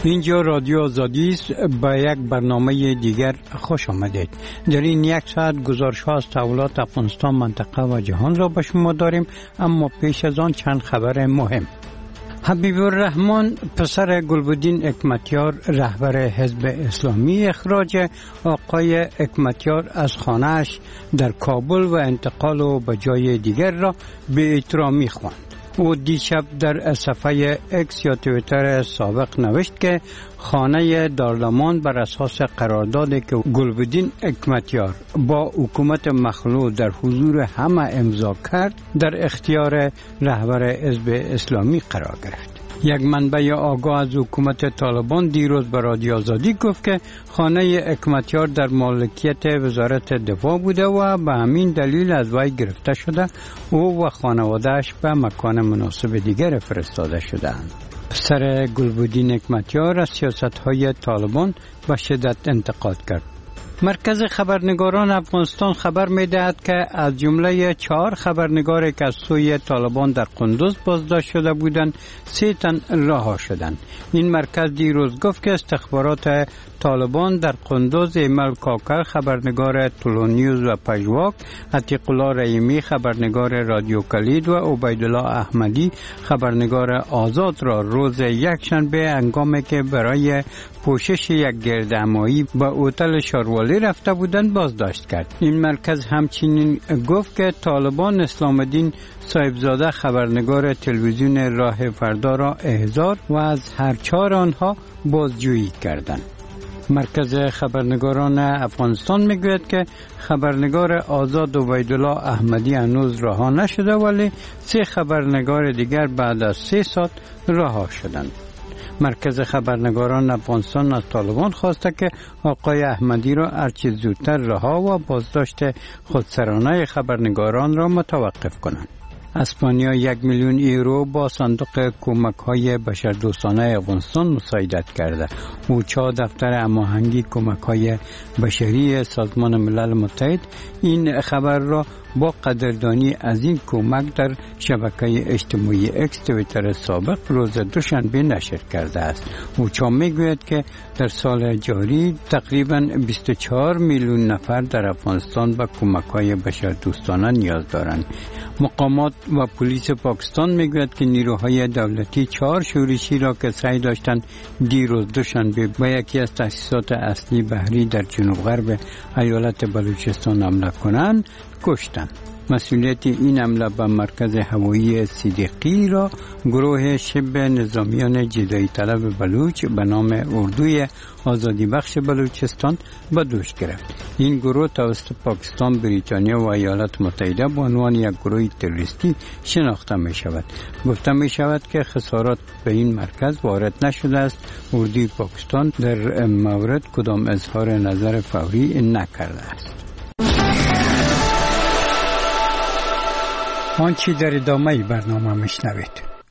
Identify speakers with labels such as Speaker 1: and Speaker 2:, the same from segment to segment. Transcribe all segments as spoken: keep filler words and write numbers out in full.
Speaker 1: اینجا رادیو آزادی است. با یک برنامه دیگر خوش آمدید. در این یک ساعت گزارش‌ها از تحولات افغانستان، منطقه و جهان را به شما داریم، اما پیش از آن چند خبر مهم. حبیب الرحمن پسر گلبدین حکمتیار رهبر حزب اسلامی اخراج آقای حکمتیار از خانه‌اش در کابل و انتقال او به جای دیگر را به احترامی خواند. او دیشب در صفحه اکس یا توییتر سابق نوشت که خانه دارالامان بر اساس قراردادی که گلبدین حکمتیار با حکومت مخلوع در حضور همه امضا کرد در اختیار رهبر حزب اسلامی قرار گرفت. یک منبع آگاه از حکومت طالبان دیروز به رادیو آزادی گفت که خانه حکمتیار در مالکیت وزارت دفاع بوده و به همین دلیل از وی گرفته شده. او و خانواده‌اش به مکان مناسب دیگر فرستاده شدند. پسر گلبدین حکمتیار از سیاست‌های طالبان به شدت انتقاد کرد. مرکز خبرنگاران افغانستان خبر می‌دهد که از جمله چهار خبرنگاری که از سوی طالبان در قندوز بازداشت شده بودند، سه تن رها شدند. این مرکز دیروز گفت که استخبارات طالبان در قندوز ایمل کاکر خبرنگار طلو نیوز و پژواک، عتیق الله رحیمی خبرنگار رادیو کلید و عبیدالله احمدی خبرنگار آزاد را روز یکشنبه هنگامی که برای پوشش یک گردهمایی به هتل شاروالی رفته بودند بازداشت کرد. این مرکز همچنین گفت که طالبان اسلام الدین صاحبزاده خبرنگار تلویزیون راه فردا را احضار و از هر چهار آنها بازجویی کردند. مرکز خبرنگاران افغانستان میگوید که خبرنگار آزاد عبیدالله احمدی هنوز رها نشده، ولی سه خبرنگار دیگر بعد از سه سال رها شدند. مرکز خبرنگاران افغانستان از طالبان خواسته که آقای احمدی را هرچه زودتر رها و بازداشت خودسرانه خبرنگاران را متوقف کنند. اسپانیا یک میلیون یورو با صندوق کمک‌های بشردوستانه افغانستان مساعدت کرده. اوچا دفتر هماهنگی کمک‌های بشری سازمان ملل متحد این خبر را با قدردانی از این کمک در شبکه اجتماعی اکس توییتر سابق روز دوشنبه نشر کرده است. اوچا میگوید که در سال جاری تقریباً بیست و چهار میلیون نفر در افغانستان به کمک‌های بشردوستانه نیاز دارند. مقامات و پلیس پاکستان میگوید که نیروهای دولتی چهار شورشی را که سعی داشتند دیروز دوشنبه به یکی از تأسیسات اصلی بحری در جنوب غرب ایالت بلوچستان حمله کنند کشتند. مسئولیت این حمله به مرکز هوایی صدیقی را گروه شبه نظامیان جدایی طلب بلوچ به نام اردوی آزادی بخش بلوچستان به دوش گرفت. این گروه توسط پاکستان، بریتانیا و ایالات متحده به عنوان یک گروه تروریستی شناخته می شود. گفته می شود که خسارات به این مرکز وارد نشده است. اردوی پاکستان در مورد کدام اظهار نظر فوری نکرده است. آنچه در ادامه برنامه میشنوید.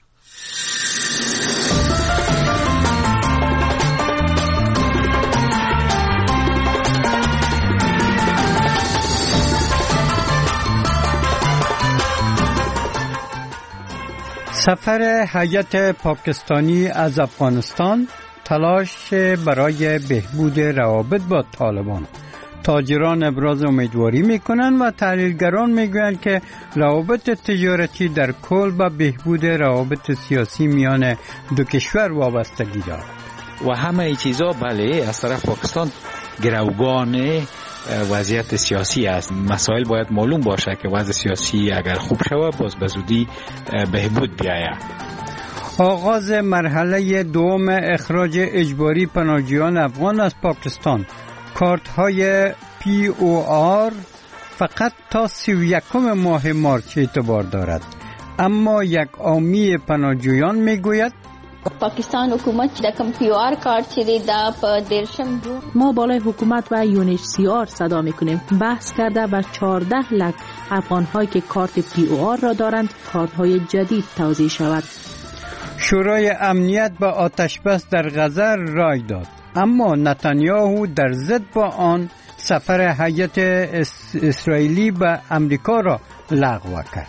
Speaker 1: سفر هیئت پاکستانی از افغانستان، تلاش برای بهبود روابط با طالبان. تاجران ابراز امیدواری میکنند و تحلیلگران میگویند که روابط تجارتی در کل به بهبود روابط سیاسی میان دو کشور وابستگی دارد.
Speaker 2: و همه چیزا بله از طرف پاکستان گروگان وضعیت سیاسی است. مسائل باید معلوم باشه که وضع سیاسی اگر خوب شود باز به زودی بهبود بیاید.
Speaker 1: آغاز مرحله دوم اخراج اجباری پناهجویان افغان از پاکستان. کارت های پی او آر فقط تا سی و یکم ماه مارچ اعتبار دارد، اما یک عامی پناهجویان میگوید
Speaker 3: پاکستان حکومت د کم پی او آر کارت چې دا په دیرشم جون
Speaker 4: ما بالای حکومت و یونش سی آر صدا میکنیم. بحث کرده و چهارده لک افغان هایی که کارت پی او آر را دارند کارت های جدید توزیع شود.
Speaker 1: شورای امنیت به آتش بس در غزه رای داد، اما نتانیاهو در ضد با آن سفر هیئت اسرائیلی به امریکا را لغو کرد.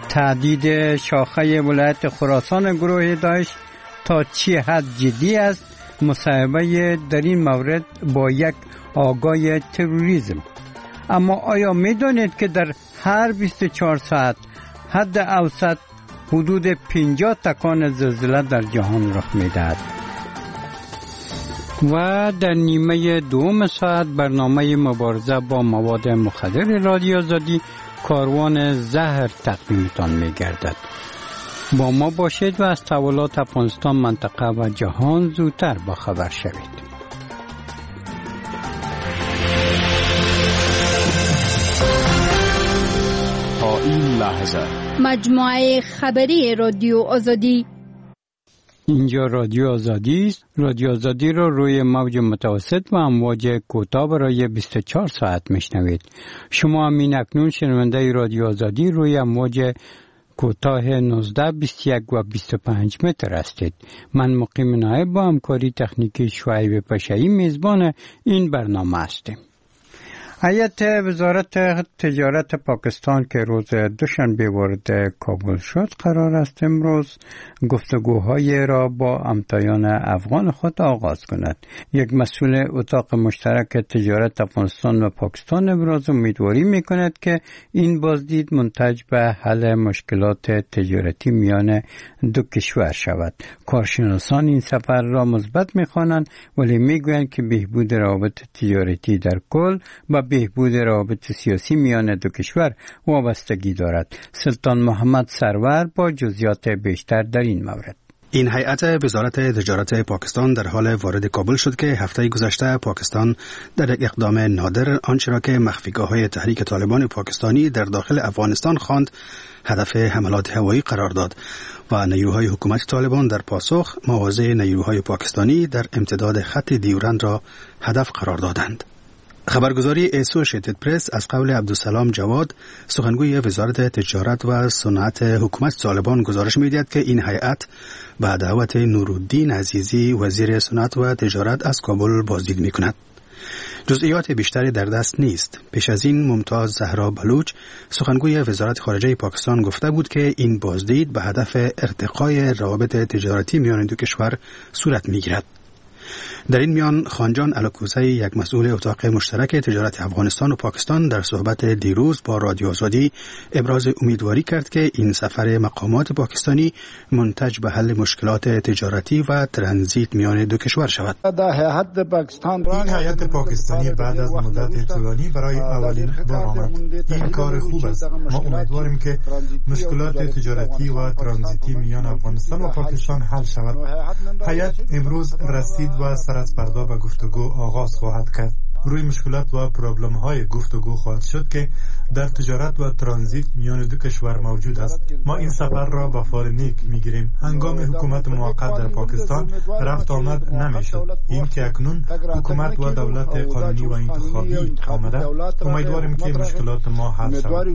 Speaker 1: تهدید شاخه ولایت خراسان گروه داعش تا چه حد جدی است مصاحبه در این مورد با یک آگاه تروریسم. اما آیا می دانید که در هر بیست و چهار ساعت حد اوسط حدود پنجاه تکان زلزله در جهان رخ می دهد؟ و در نیمه دوم ساعت برنامه مبارزه با مواد مخدر رادیو آزادی کاروان زهر تقدیمتان می گردد. با ما باشید و از تحولات افغانستان، منطقه و جهان زودتر با خبر شوید.
Speaker 5: تا این لحظه
Speaker 3: مجموعه خبری رادیو آزادی.
Speaker 1: اینجا رادیو آزادی است. رادیو آزادی را روی موج متوسط و امواج کوتاه برای بیست و چهار ساعت میشنوید. شما همین اکنون شنونده رادیو آزادی روی امواج کوتاه نوزده، بیست و یک و بیست و پنج متر هستید. من مقیم نایب با همکاری تکنیکی شعیب پشایی میزبان این برنامه هستیم. هیئت وزارت تجارت پاکستان که روز دوشنبه وارد کابل شد قرار است امروز گفتگوهای را با همتایان افغان خود آغاز کند. یک مسئول اتاق مشترک تجارت افغانستان و پاکستان ابراز امیدواری می کند که این بازدید منتج به حل مشکلات تجارتی میان دو کشور شود. کارشناسان این سفر را مثبت می خوانند ولی می گویند که بهبود روابط تجارتی در کل و بهبود روابط سیاسی میان دو کشور وابستگی دارد. سلطان محمد سرور با جزئیات بیشتر در این مورد.
Speaker 6: این هیئت وزارت تجارت پاکستان در حال وارد کابل شد که هفته گذشته پاکستان در یک اقدام نادر آنچه را که مخفیگاه‌های تحریک طالبان پاکستانی در داخل افغانستان خواند هدف حملات هوایی قرار داد و نیروهای حکومت طالبان در پاسخ مواضع نیروهای پاکستانی در امتداد خط دیورند را هدف قرار دادند. خبرگزاری اسوشیتد پرس از قول عبدالسلام جواد سخنگوی وزارت تجارت و صنعت حکومت طالبان گزارش می‌دهد که این هیئت به دعوت نورالدین عزیزی وزیر صنعت و تجارت از کابل بازدید می‌کند. جزئیات بیشتری در دست نیست. پیش از این ممتاز زهرا بلوچ سخنگوی وزارت خارجه پاکستان گفته بود که این بازدید به هدف ارتقای روابط تجارتی میان دو کشور صورت می‌گیرد. در این میان خانجان الکوزی یک مسئول اتاق مشترک تجارت افغانستان و پاکستان در صحبت دیروز با رادیو آزادی ابراز امیدواری کرد که این سفر مقامات پاکستانی منتج به حل مشکلات تجارتی و ترانزیت میان دو کشور شود.
Speaker 7: این هیئت پاکستانی بعد از مدت طولانی برای اولین بار آمد. این کار خوب است. ما امیدواریم که مشکلات تجارتی و ترانزیتی میان افغانستان و پاکستان حل شود. هیئت امروز رسید و سر از فردا به گفتگو آغاز خواهد کرد. روی مشکلات و پرابلم های گفتگو خواهد شد که در تجارت و ترانزیت میان دو کشور موجود است. ما این سفر را با فال نیک میگیریم. هنگام حکومت موقت در پاکستان رفت آمد نمیشد. این که اکنون حکومت و دولت قانونی و انتخابی آمده، امیدواریم که مشکلات ما حل شود.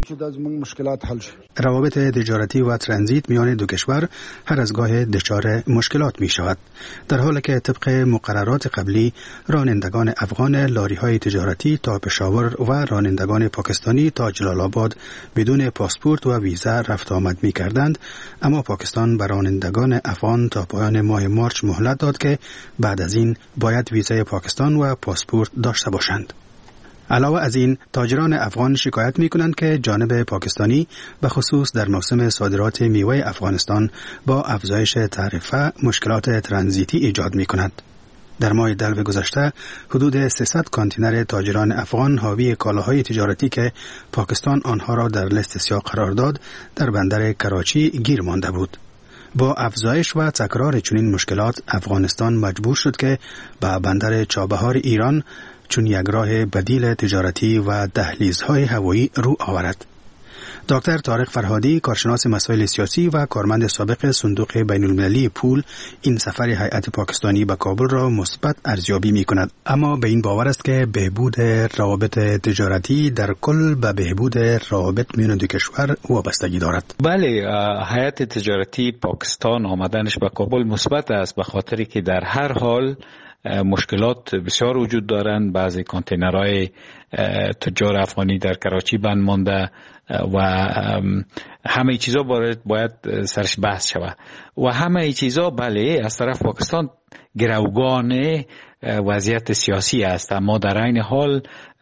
Speaker 6: روابط تجارتی و ترانزیت میان دو کشور هر از گاه دچار مشکلات می شود. در حالی که طبق مقررات قبلی رانندگان افغان لاری های تجارتی تا پشاور و رانندگان پاکستانی تا جلال آباد بدون پاسپورت و ویزا رفت آمد می کردند، اما پاکستان بر رانندگان افغان تا پایان ماه مارچ مهلت داد که بعد از این باید ویزای پاکستان و پاسپورت داشته باشند. علاوه از این تاجران افغان شکایت می کنند که جانب پاکستانی به خصوص در موسم صادرات میوه افغانستان با افزایش تعرفه مشکلات ترانزیتی ایجاد می کند. در ماه دلو گذشته حدود سیصد کانتینر تاجران افغان حاوی کالاهای تجارتی که پاکستان آنها را در لیست سیاه قرار داد در بندر کراچی گیر مانده بود. با افزایش و تکرار چنین مشکلات افغانستان مجبور شد که به بندر چابهار ایران چون یک راه بدیل تجارتی و دهلیزهای هوایی رو آورد. دکتر طارق فرهادی کارشناس مسائل سیاسی و کارمند سابق صندوق بین المللی پول این سفر هیئت پاکستانی به کابل را مثبت ارزیابی می کند، اما به این باور است که بهبود روابط تجارتی در کل به بهبود روابط میان دو کشور وابستگی دارد.
Speaker 2: بله، هیئت تجارتی پاکستان آمدنش به کابل مثبت است، به خاطری که در هر حال مشکلات بسیار وجود دارند. بعضی کانتینرهای تجار افغانی در کراچی بند مانده و همه چیزا باید باید سرش بحث شود و همه چیزا بله از طرف پاکستان گروگان وضعیت سیاسی است، اما در عین حال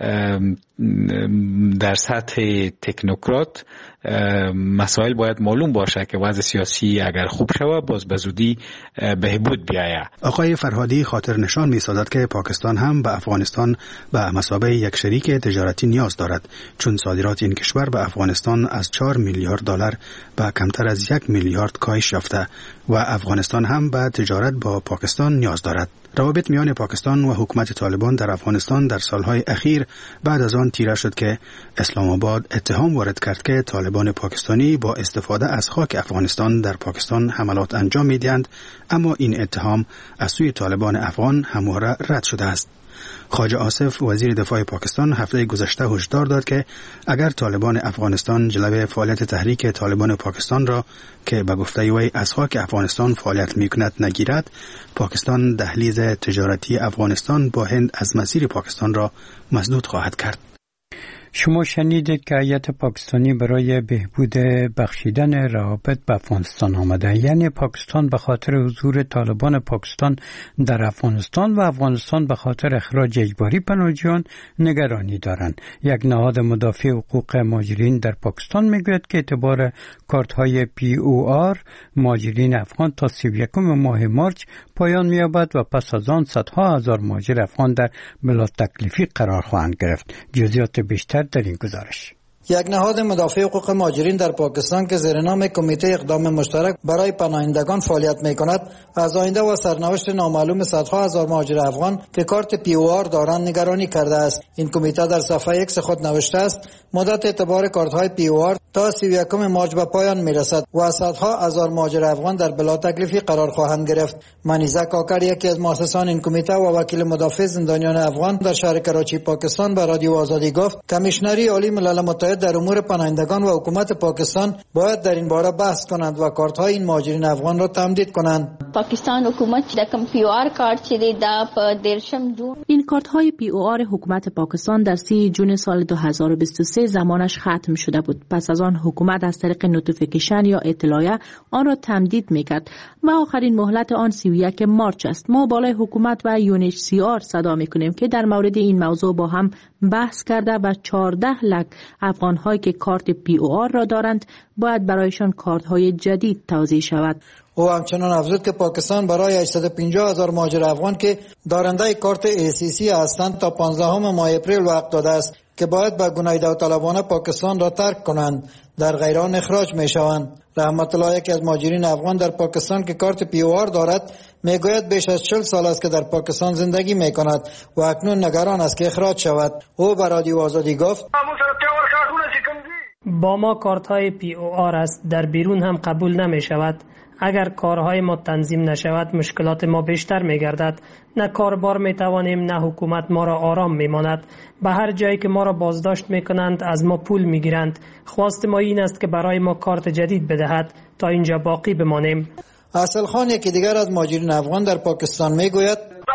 Speaker 2: در سطح تکنوکرات مسائل باید معلوم باشه که وضع سیاسی اگر خوب شود باز به زودی بهبود بیاید.
Speaker 6: آقای فرهادی خاطر نشان می سازد که پاکستان هم به افغانستان به مثابه یک شریک تجارتی نیاز دارد، چون صادرات این کشور به افغانستان از چهار میلیارد دلار به کمتر از یک میلیارد کاهش یافته و افغانستان هم به تجارت با پاکستان نیاز دارد. روابط میان پاکستان و حکومت طالبان در افغانستان در سالهای اخیر بعد از آن تیره شد که اسلام آباد اتهام وارد کرد که طالبان پاکستانی با استفاده از خاک افغانستان در پاکستان حملات انجام میدهند، اما این اتهام از سوی طالبان افغان همواره رد شده است. خواجه آصف وزیر دفاع پاکستان هفته گذشته هشدار داد که اگر طالبان افغانستان جلوی فعالیت تحریک طالبان پاکستان را که به گفته وی از خاک افغانستان فعالیت میکند نگیرد، پاکستان دهلیز تجارتی افغانستان با هند از مسیر پاکستان را مسدود خواهد کرد.
Speaker 1: شما شنیدید که هیئت پاکستانی برای بهبود بخشیدن روابط به افغانستان آمده، یعنی پاکستان به خاطر حضور طالبان پاکستان در افغانستان و افغانستان به خاطر اخراج اجباری پناهجویان نگرانی دارند. یک نهاد مدافع حقوق مهاجرین در پاکستان میگوید که اعتبار کارت های پی او آر مهاجرین افغان تا سی و یکم ماه مارچ پایان می‌یابد و پس از آن صدها هزار مهاجر افغان در بلا تکلیفی قرار خواهند گرفت. جزئیات بیشتر در این گزارش.
Speaker 8: یک نهاد مدافع حقوق مهاجرین در پاکستان که زیر نام کمیته اقدام مشترک برای پناهندگان فعالیت می‌کند، از آینده و سرنوشت نامعلوم صدها هزار مهاجر افغان که کارت پی او آر دارند نگرانی کرده است. این کمیته در صفحه ایکس خود نوشته است مدت اعتبار کارت‌های پی او آر تا سی و یکم مارچ به پایان می‌رسد و صدها هزار مهاجر افغان در بلا تکلیفی قرار خواهند گرفت. منیزه کاکر یکی از مؤسسان این کمیته و وکیل مدافع زندانیان افغان در شهر کراچی پاکستان به رادیو آزادی گفت کمیشنری عالی ملل متحد در امور پناهندگان و حکومت پاکستان باید در این باره بحث کنند و کارت‌های این مهاجرین افغان را تمدید کنند.
Speaker 3: پاکستان حکومت د کم پی او آر کارت چې د په دیرشم جون
Speaker 4: این کارت‌های پی او آر حکومت پاکستان در سی جون سال دو هزار و بیست و سه زمانش ختم شده بود. پس از آن حکومت از طریق نوتیفیکیشن یا اطلاعیه آن را تمدید میکرد و آخرین مهلت آن سی و یک مارچ است. ما بالای حکومت و یو ان اچ سی آر صدا میکنیم که در مورد این موضوع با هم بحث کرده و چهارده لک افغان‌هایی که کارت پی او آر را دارند باید برایشان کارت‌های جدید توزیع شود.
Speaker 8: او همچنان افزود که پاکستان برای هشتصد و پنجاه هزار مهاجر افغان که دارنده کارت ای سی سی هستند تا پانزدهم ماه اپریل وقت داده است که باید به گناه داوطلبانه پاکستان را ترک کنند، در غیر آن اخراج می شوند. رحمت الله یکی از مهاجرین افغان در پاکستان که کارت پی او آر دارد میگوید بیش از چهل سال است که در پاکستان زندگی می کند و اکنون نگران است که اخراج شود. او به رادیو آزادی گفت
Speaker 9: با ما کارت های پی او آر است، در بیرون هم قبول نمی شود. اگر کارهای ما تنظیم نشود مشکلات ما بیشتر می گردد. نه کاربار می توانیم نه حکومت ما را آرام می ماند. به هر جایی که ما را بازداشت می کنند از ما پول می گیرند. خواست ما این است که برای ما کارت جدید بدهد تا اینجا باقی بمانیم.
Speaker 8: اصل خان یکی دیگر از مهاجرین افغان در پاکستان می گوید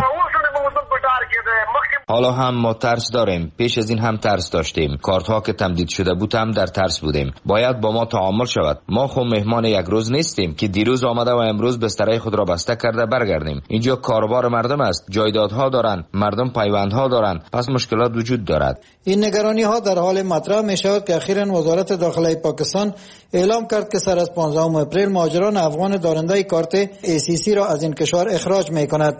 Speaker 10: حالا هم ما ترس داریم، پیش از این هم ترس داشتیم. کارت ها که تمدید شده بود هم در ترس بودیم. باید با ما تعامل شود. ما خود مهمان یک روز نیستیم که دیروز آمده و امروز بستره خود را بسته کرده برگردیم. اینجا کاروبار مردم است، جایدادها دارند، مردم پیوندها دارند، پس مشکلات وجود دارد.
Speaker 8: این نگرانی ها در حال مطرح می شود که اخیراً وزارت داخله پاکستان اعلام کرد که سر از پانزدهم اپریل مهاجران افغان دارنده کارت ای سی سی را از این کشور اخراج می کند.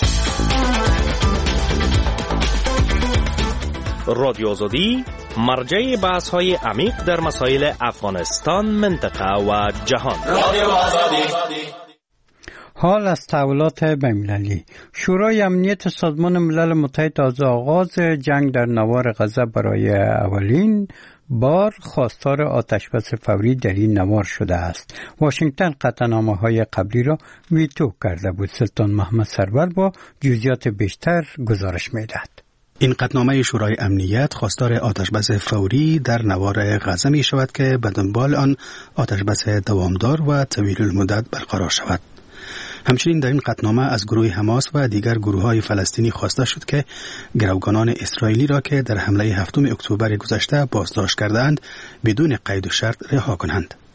Speaker 11: رادیو آزادی مرجع بحث های عمیق در مسائل افغانستان، منطقه و جهان. رادیو آزادی.
Speaker 1: حال از تحولات بین‌المللی. شورای امنیت سازمان ملل متحد از آغاز جنگ در نوار غزه برای اولین بار خواستار آتشبس فوری در این نوار شده است. واشنگتن قطعنامه‌های قبلی را ویتو کرده بود. سلطان محمد سرور با جزئیات بیشتر گزارش می‌دهد.
Speaker 6: این قطعنامه شورای امنیت خواستار آتشبس فوری در نوار غزه می شود که به دنبال آن آتشبس دوامدار و طویل المدت برقرار شود. همچنین در این قطعنامه از گروه حماس و دیگر گروه‌های فلسطینی خواسته شد که گروگانان اسرائیلی را که در حمله هفتم اکتبر گذشته بازداشت کردند بدون قید و شرط رها کنند.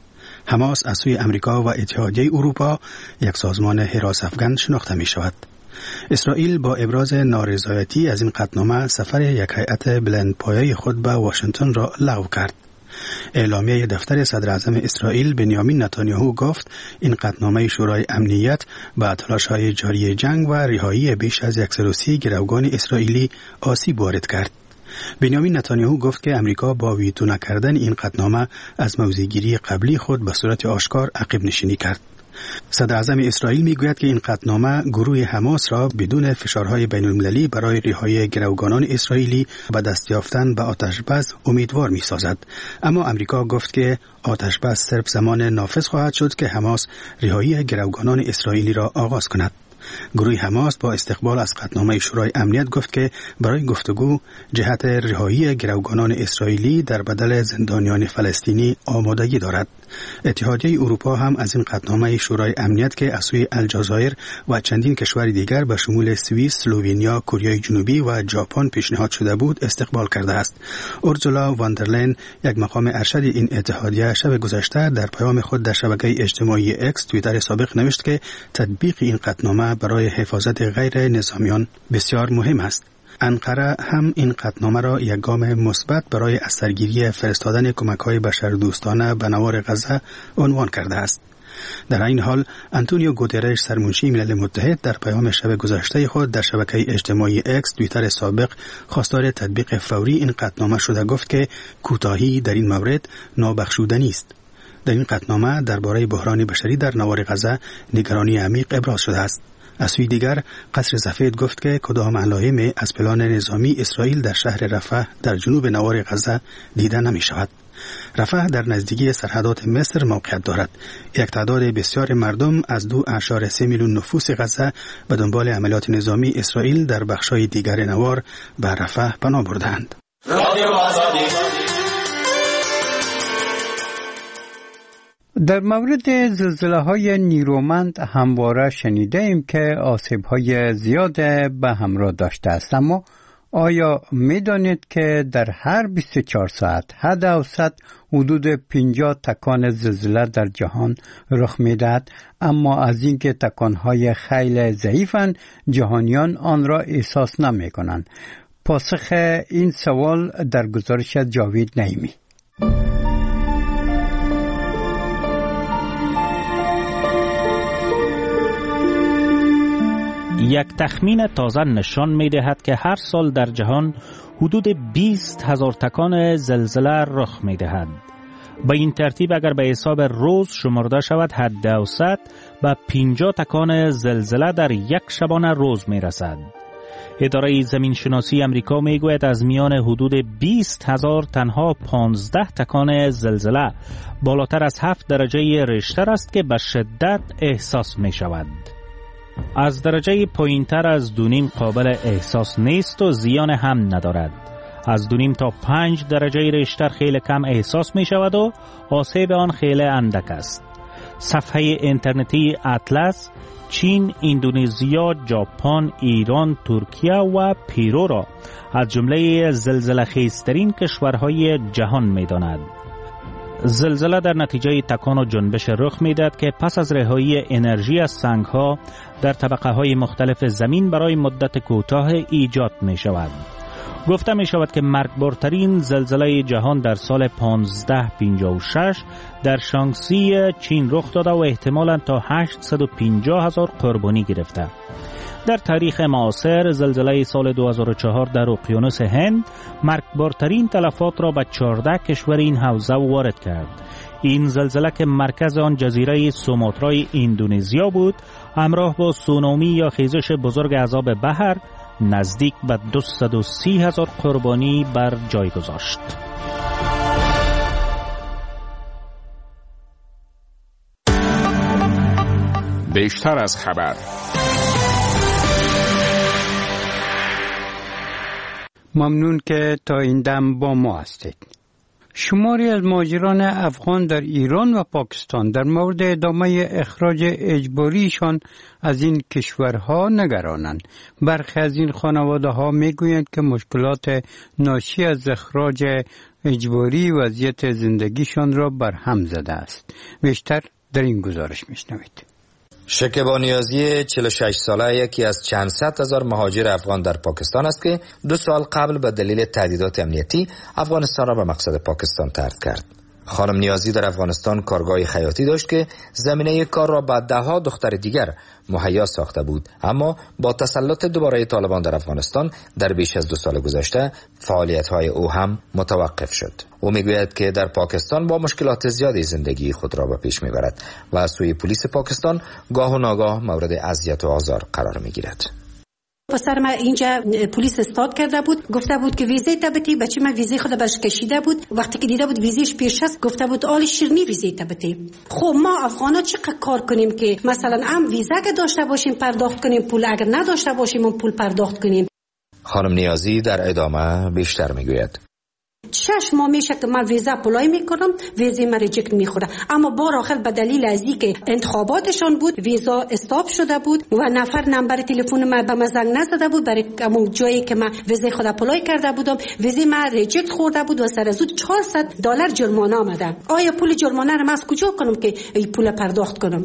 Speaker 6: حماس از سوی امریکا و اتحادیه اروپا یک سازمان حراس افغان شناخته می شود. اسرائیل با ابراز نارضایتی از این قطعنامه سفر یک هیئت بلندپایه خود به واشنگتن را لغو کرد. اعلامیه دفتر صدر اعظم اسرائیل بنیامین نتانیاهو گفت این قطعنامه شورای امنیت با تلاش‌های جاری جنگ و رهایی بیش از صد و سی گروگان اسرائیلی آسیب وارد کرد. بنیامین نتانیاهو گفت که امریکا با ویتو نکردن این قطعنامه از موضع‌گیری قبلی خود به صورت آشکار عقب نشینی کرد. صدر اعظم اسرائیل میگوید که این قطعنامه گروه حماس را بدون فشارهای بین المللی برای رهایی گروگانان اسرائیلی به دست یافتن به آتشبس امیدوار میسازد. اما امریکا گفت که آتشبس صرف زمان نافذ خواهد شد که حماس رهایی گروگانان اسرائیلی را آغاز کند. گروه حماس با استقبال از قطعنامه شورای امنیت گفت که برای گفتگو جهت رهایی گروگانان اسرائیلی در بدل زندانیان فلسطینی آمادگی دارد. اتحادیه اروپا هم از این قطعنامه شورای امنیت که از سوی الجزایر و چندین کشور دیگر به شمول سوئیس، اسلوونیا، کره جنوبی و ژاپن پیشنهاد شده بود استقبال کرده است. اورسولا واندرلاین یک مقام ارشد این اتحادیه شب گذشته در پیام خود در شبکه اجتماعی اکس توییتر سابق نوشت که تطبیق این قطعنامه برای حفاظت غیر نظامیان بسیار مهم است. انقره هم این قطعنامه را یک گام مثبت برای از سرگیری فرستادن کمک‌های بشردوستانه به نوار غزه عنوان کرده است. در این حال انتونیو گوترش سرمنشی ملل متحد در پیام شب گذشته خود در شبکه اجتماعی اکس توییتر سابق خواستار تطبیق فوری این قطعنامه شده گفت که کوتاهی در این مورد نابخشودنی است. در این قطعنامه درباره بحران بشری در نوار غزه نگرانی عمیق ابراز شده است. از سوی دیگر قصر سفید گفت که کدام علائمی از پلان نظامی اسرائیل در شهر رفح در جنوب نوار غزه دیده نمی شود. رفح در نزدیکی سرحدات مصر موقعیت دارد. یک تعداد بسیار مردم از دو اعشار سه میلیون نفوس غزه به دنبال عملیات نظامی اسرائیل در بخش‌های دیگر نوار به رفح پناه بردند.
Speaker 1: در مورد زلزله‌های نیرومند همواره شنیده ایم که آسیب‌های زیاد به همراه داشته است، اما آیا می‌دانید که در هر بیست و چهار ساعت حد اوسط حدود پنجاه تکان زلزله در جهان رخ می‌دهد، اما از اینکه تکان‌های خیلی ضعیفند جهانیان آن را احساس نمی‌کنند؟ پاسخ این سوال در گزارش جاوید نعیمی.
Speaker 12: یک تخمین تازه نشان می دهد که هر سال در جهان حدود بیست هزار تکان زلزله رخ می دهد. به این ترتیب اگر به حساب روز شمرده شود حد اوسط به پنجاه تکان زلزله در یک شبانه روز می رسد. اداره زمین شناسی امریکا می گوید از میان حدود بیست هزار تنها پانزده تکان زلزله بالاتر از هفت درجه ریشتر است که به شدت احساس می شود. از درجه پایینتر از دونیم قابل احساس نیست و زیان هم ندارد. از دونیم تا پنج درجه ریشتر خیلی کم احساس می شود و آسیب آن خیلی اندک است. صفحه اینترنتی اطلس چین، اندونزیا، ژاپن، ایران، ترکیه و پیرو را از جمله زلزله خیزترین کشورهای جهان می داند. زلزله در نتیجه تکان و جنبش رخ میدهد که پس از رهایی انرژی از سنگ‌ها در طبقه های مختلف زمین برای مدت کوتاه ایجاد می شود. گفته می شود که مرگبارترین زلزله جهان در سال پانزده پنجاه و شش در شانگسی چین رخ داده و احتمالاً تا هشتصد و پنجاه هزار قربانی گرفته. در تاریخ معاصر زلزله سال دو هزار و چهار در اقیانوس هند مرگبارترین تلفات را به چهارده کشور این حوزه وارد کرد. این زلزله که مرکز آن جزیره سوماترای اندونزیا بود، همراه با سونامی یا خیزش بزرگ عذاب بحر نزدیک به دویست و سی هزار قربانی بر جای گذاشت.
Speaker 5: بیشتر از خبر.
Speaker 1: ممنون که تا این دم با ما هستید. شماری از مهاجران افغان در ایران و پاکستان در مورد ادامه اخراج اجباریشان از این کشورها نگرانند. برخی از این خانواده ها می گویند که مشکلات ناشی از اخراج اجباری وضعیت زندگیشان را بر هم زده است. بیشتر در این گزارش میشنوید.
Speaker 10: شکیبا نیازی چهل و شش ساله یکی از چند صد هزار مهاجر افغان در پاکستان است که دو سال قبل به دلیل تهدیدات امنیتی افغانستان را به مقصد پاکستان ترک کرد. خانم نیازی در افغانستان کارگاه خیاطی داشت که زمینه کار را به دهها دختر دیگر مهیا ساخته بود، اما با تسلط دوباره طالبان در افغانستان در بیش از دو سال گذشته فعالیت‌های او هم متوقف شد. او میگوید که در پاکستان با مشکلات زیادی زندگی خود را به پیش میبرد و از سوی پلیس پاکستان گاه و ناگاه مورد اذیت و آزار قرار میگیرد.
Speaker 13: پسر ما اینجا پلیس استاد کرده بود، گفته بود که ویزه تبتی. بچه من ویزه خود برش کشیده بود، وقتی که دیده بود ویزهش پیش است گفته بود آل شیرنی ویزه تبتی. خب ما افغانا چقدر کار کنیم که مثلا هم ویزه که داشته باشیم پرداخت کنیم پول، اگر نداشته باشیم اون پول پرداخت کنیم.
Speaker 10: خانم نیازی در ادامه بیشتر میگوید
Speaker 13: شش ماه میشه که من ویزا اپلای میکنم، ویزا من ریجکت میخوره، اما بار آخر به دلیل از اینکه انتخاباتشان بود ویزا استاپ شده بود و نفر نمبر تلفن من به من زنگ نزده بود برای همون جایی که من ویزا خود اپلای کرده بودم، ویزا من ریجکت خورده بود و سر از اون چهارصد دلار جرمانه آمده. آیا پول جرمانه رو من از کجا کنم که این پول پرداخت کنم؟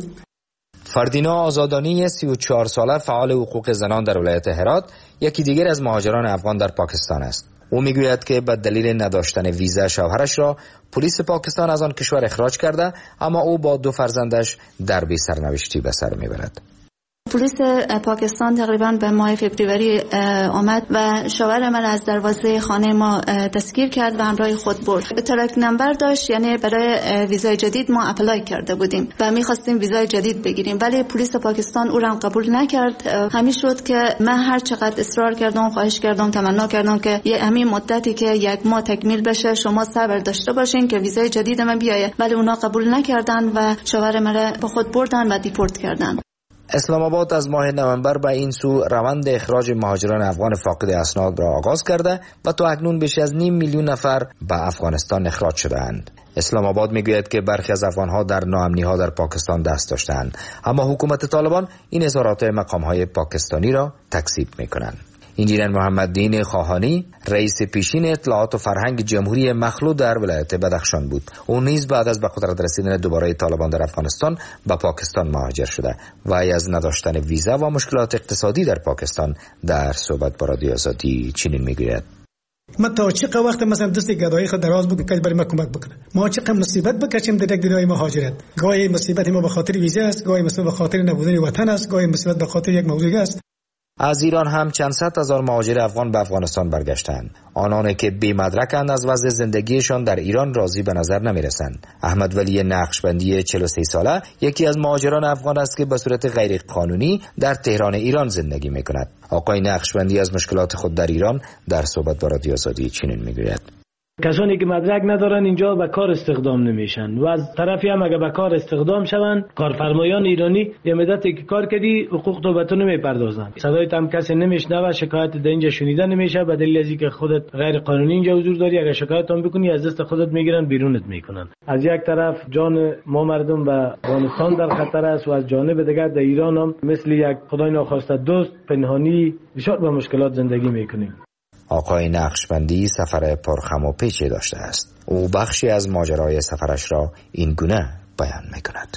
Speaker 10: فردینا آزادانی سی و چهار ساله فعال حقوق زنان در ولایت هرات یکی دیگر از مهاجران افغان در پاکستان است. او میگوید که به دلیل نداشتن ویزا شوهرش را پلیس پاکستان از آن کشور اخراج کرده، اما او با دو فرزندش در بی سرنوشتی به سر میبرد.
Speaker 14: پلیس پاکستان تقریبا به ماه فوریه آمد و شوهر من از دروازه خانه ما دستگیر کرد و همراه خود برد. ترک نمبر داشت، یعنی برای ویزای جدید ما اپلای کرده بودیم و می‌خواستیم ویزای جدید بگیریم، ولی پلیس پاکستان او را قبول نکرد. همین شد که من هر چقدر اصرار کردم، خواهش کردم، تمنا کردم که همین مدتی که یک ماه تکمیل بشه شما صبر داشته باشین که ویزای جدید من بیاید، ولی اونا قبول نکردن و شوهر من با خود بردن و دیپورت کردن.
Speaker 10: اسلام آباد از ماه نوامبر به این سو روند اخراج مهاجران افغان فاقد اسناد را آغاز کرده و تا اکنون بیش از نیم میلیون نفر به افغانستان اخراج شده‌اند. اسلام آباد میگوید که برخی از افغانها در ناامنی‌ها در پاکستان دست داشتند، اما حکومت طالبان این اظهارات مقام‌های پاکستانی را تکذیب می‌کنند. انجینر محمد دین خواهانی رئیس پیشین اطلاعات و فرهنگ جمهوری مخلوع در ولایت بدخشان بود. او نیز بعد از به قدرت رسیدن دوباره طالبان در افغانستان به پاکستان مهاجر شده و از نداشتن ویزا و مشکلات اقتصادی در پاکستان در صحبت با رادیو آزادی چنین میگوید:
Speaker 15: ما تا چقدر وقت مثلا دست گدایی خود دراز بکنیم که برای ما کمک بکنه. ما چقدر مصیبت بکشیم در یک دنیای مهاجرت. گاهی مصیبت ما به خاطر ویزا است، گاهی مصیبت به خاطر نبودن وطن است، گاهی مصیبت به خاطر یک موضوع است.
Speaker 10: از ایران هم چند صد هزار مهاجر افغان به افغانستان برگشتند. آنانی که بی مدرکند از وضع زندگیشان در ایران راضی به نظر نمی رسند. احمد ولی نقشبندی چهل و سه ساله یکی از مهاجران افغان است که به صورت غیر قانونی در تهران ایران زندگی می کند. آقای نقشبندی از مشکلات خود در ایران در صحبت با رادیو آزادی چنین می گوید:
Speaker 16: کسانی که مدرک ندارن اینجا به کار استخدام نمیشن و از طرفی هم اگه به کار استخدام شون کارفرمایان ایرانی یه مدتی که کار کردی حقوق تو به تو نمیپردازن، صدایت هم کسی نمیشنوه، شکایت در اینجا شنیده نمیشه به دلیل از اینکه خودت غیر قانونی اینجا حضور داری. اگر شکایت هم بکنی از دست خودت میگیرن بیرونت میکنن. از یک طرف جان ما مردم به افغانستان در خطر است و از جانب دیگر در ایران هم مثل یک خدای ناخواسته دوست پنهانی بسیار با مشکلات زندگی میکنیم.
Speaker 10: آقای نقشبندی سفر پرخم و پیچی داشته است. او بخشی از ماجرای سفرش را این گونه بیان میکند: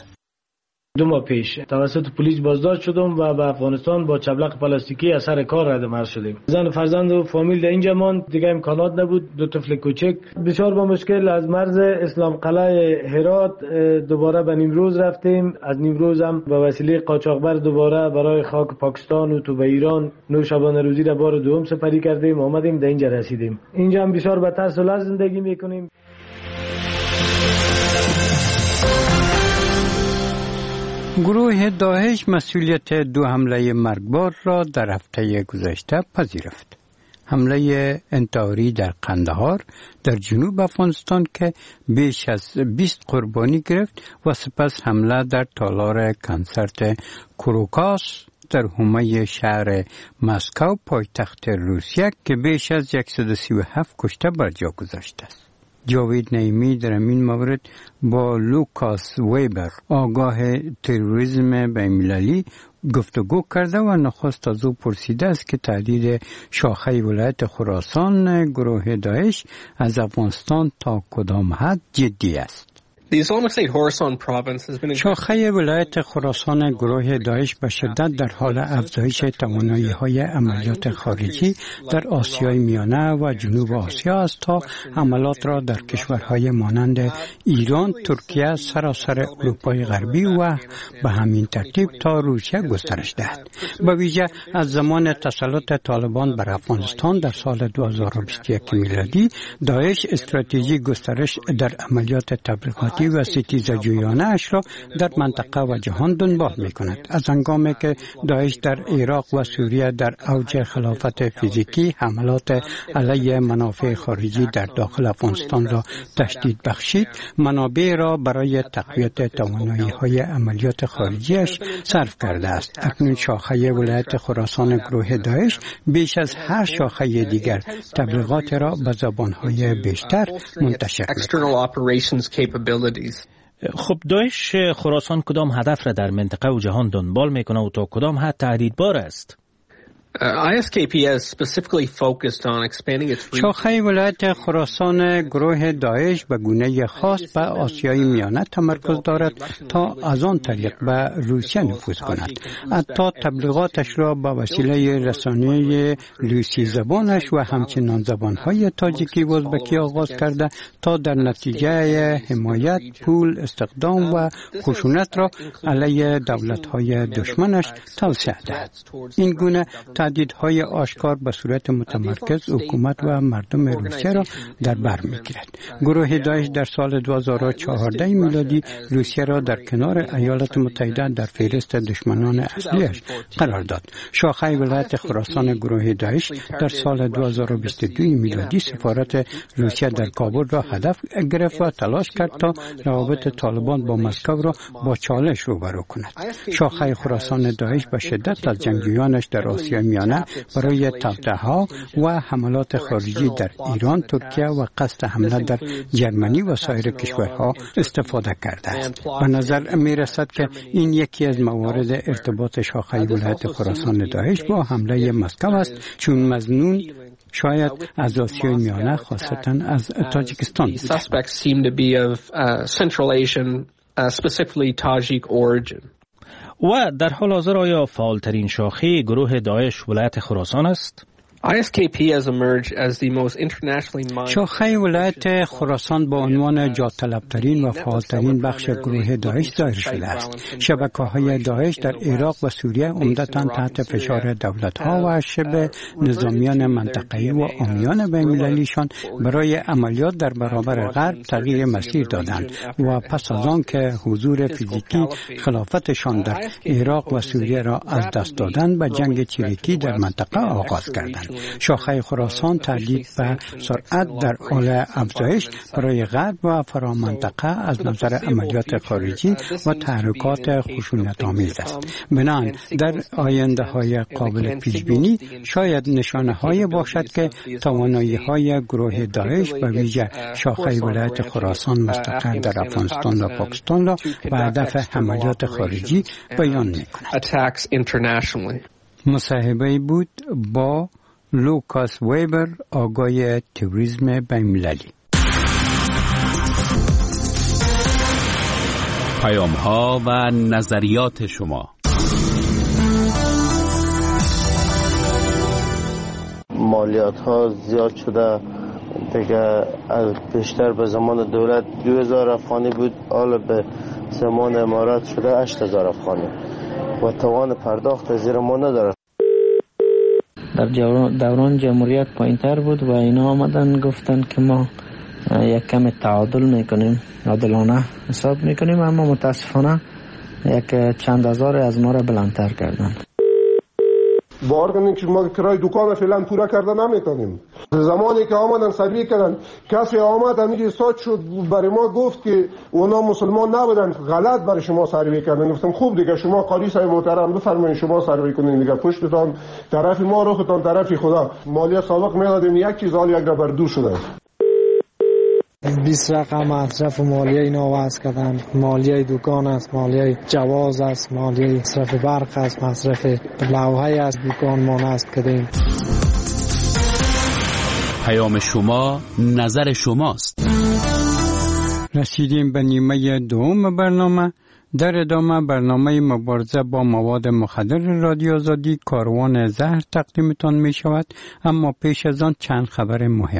Speaker 16: دو ماه پیش توسط پلیس بازداشت شدم و به افغانستان با چبلق پلاستیکی از سر کار رد مرز شدیم. زن و فرزند و فامیل در اینجا ماند، دیگه امکانات نبود. دو طفل کوچک بسیار با مشکل از مرز اسلام قلعه هرات دوباره به نیمروز رفتیم. از نیمروز هم به وسیله قاچاقبر دوباره برای خاک پاکستان و تو به ایران نور شبانه روزی را بار دوم سپری کردیم، آمدیم در اینجا رسیدیم. اینجا هم بسیار به ترس و لرز زندگی میکنیم.
Speaker 1: گروه داعش مسئولیت دو حمله مرگبار را در هفته گذشته پذیرفت. حمله انتحاری در قندهار در جنوب افغانستان که بیش از بیست قربانی گرفت و سپس حمله در تالار کنسرت کروکاس در حومه شهر مسکو پایتخت روسیه که بیش از صد و سی و هفت کشته بر جا گذاشته است. جاوید نعیمی در این مورد با لوکاس ویبر آگاه تروریسم بین‌المللی گفتگو کرده و نخست از او پرسیده است که تهدید شاخه ولایت خراسان گروه داعش از افغانستان تا کدام حد جدی است. شاخه ولایت خراسان گروه داعش به شدت در حال افزایش توانایی‌های عملیات خارجی در آسیای میانه و جنوب آسیا است تا حملات را در کشورهای مانند ایران، ترکیه، سراسر اروپای غربی و به همین ترتیب تا روسیه گسترش دهد. به ویژه از زمان تسلط طالبان بر افغانستان در سال دو هزار و بیست و یک میلادی، داعش استراتژی گسترش در عملیات تبلیغاتی و ستیزجویانه اش را در منطقه و جهان دنبال می کند. از هنگامی که داعش در عراق و سوریه در اوج خلافت فیزیکی حملات علیه منافع خارجی در داخل افغانستان را تشدید بخشید، منابع را برای تقویت توانایی‌های عملیات خارجیش صرف کرده است. اکنون شاخه ولایت خراسان گروه داعش بیش از هر شاخه دیگر تبلیغات را به زبان‌های بیشتر منتشر می‌کند.
Speaker 12: خب داعش خراسان کدام هدف را در منطقه و جهان دنبال میکنه و تا کدام حد تهدیدبار است؟
Speaker 1: شاخه ولایت خراسان گروه داعش به گونه خاص به آسیای میانه تمرکز دارد تا از آن طریق به روسیه نفوذ کند. حتی تبلیغاتش را به وسیله رسانه روسی زبانش و همچنین زبانهای تاجیکی و ازبکی آغاز کرده تا در نتیجه حمایت، پول، استخدام و خشونت را علیه دولت‌های دشمنش توسعه دهد. این گونه تهدیدهای آشکار به صورت متمرکز حکومت و مردم روسیه را در بر می‌گیرد. گروه داعش در سال دو هزار و چهارده میلادی روسیه را در کنار ایالات متحده در فهرست دشمنان اصلیش قرار داد. شاخه ولایت خراسان گروه داعش در سال دو هزار و بیست و دو میلادی سفارت روسیه در کابل را هدف گرفت و تلاش کرد تا روابط طالبان با مسکو را با چالش روبرو کند. شاخه خراسان داعش به شدت از جنگجویانش در آسیا میانه برای توطئه‌ها و حملات خارجی در ایران، ترکیه و قصد حمله در جرمنی و سایر کشورها استفاده کرده است. به نظر می رسد که این یکی از موارد ارتباط شاخه ولایت خراسان داعش با حمله مسکو است، چون مظنون شاید از آسیای میانه خاصتا از تاجیکستان
Speaker 12: و در حال حاضر آیا فعالترین شاخه گروه داعش ولایت خراسان است؟
Speaker 1: شاخه ولایت خراسان با عنوان جاطلبترین و فعالترین بخش گروه داعش ظاهر شده است. شبکه‌های داعش در عراق و سوریه عمدتاً تحت فشار دولت‌ها و شبه نظامیان منطقه‌ای و عامیان بین‌المللیشان برای عملیات در برابر غرب تغییر مسیر دادند و پس از آن که حضور فیزیکی خلافتشان در عراق و سوریه را از دست دادند به جنگ چریکی در منطقه آغاز کردند. شاخه خراسان تهدید به سرعت در حال افزایش برای غرب و فرامنطقه از نظر عملیات خارجی و تحرکات خشونت‌آمیز است. بنابراین در آینده‌های قابل پیش‌بینی شاید نشانه‌هایی باشد که توانایی‌های گروه داعش به ویژه شاخه ولایت خراسان مستقر در افغانستان و پاکستان را به هدف عملیات خارجی بیان می‌کند. مصاحبه بود با لوکاس ویبر آگاه تروریسم بین‌المللی.
Speaker 5: پیام ها و نظریات شما.
Speaker 17: مالیات ها زیاد شده دیگه، از بیشتر به زمان دولت دو هزار افغانی بود، حالا به زمان امارات شده هشت هزار افغانی و توان پرداخت زیر ما نداره.
Speaker 18: در دوران جمهوریت پایین‌تر بود و اینا آمدن گفتن که ما یک کم تعادل میکنیم، عادلانه حساب میکنیم، اما متاسفانه یک چند هزار از ما را بلندتر کردن.
Speaker 19: باور کنید که ما کرای دکان فعلا پورا کرده نمیتونیم. زمانی که آمدن سروی کردن، کسی آمد همینجوری ساعت شد برای ما گفت که اونا مسلمان نبودن، غلط برای شما سروی کردن. گفتم خوب دیگه، شما قاضی صاحب محترم بفرمایید شما سروی کنین دیگه، پشتتان طرف ما، روختان طرف خدا. مالیات سابق میدادیم یک چیز، حال یک بر دو شده.
Speaker 20: بیست رقم مصرف مالیه اینا وضع کردن. مالیه دکان است، مالیه جواز است، مالیه مصرف برق است، مصرف لوحه است دکان ما نصب کردیم.
Speaker 5: پیام شما نظر شماست.
Speaker 1: رسیدیم به نیمه دوم برنامه. در ادامه برنامه مبارزه با مواد مخدر رادیو آزادی کاروان زهر تقدیمتان می شود، اما پیش از آن چند خبر مهم.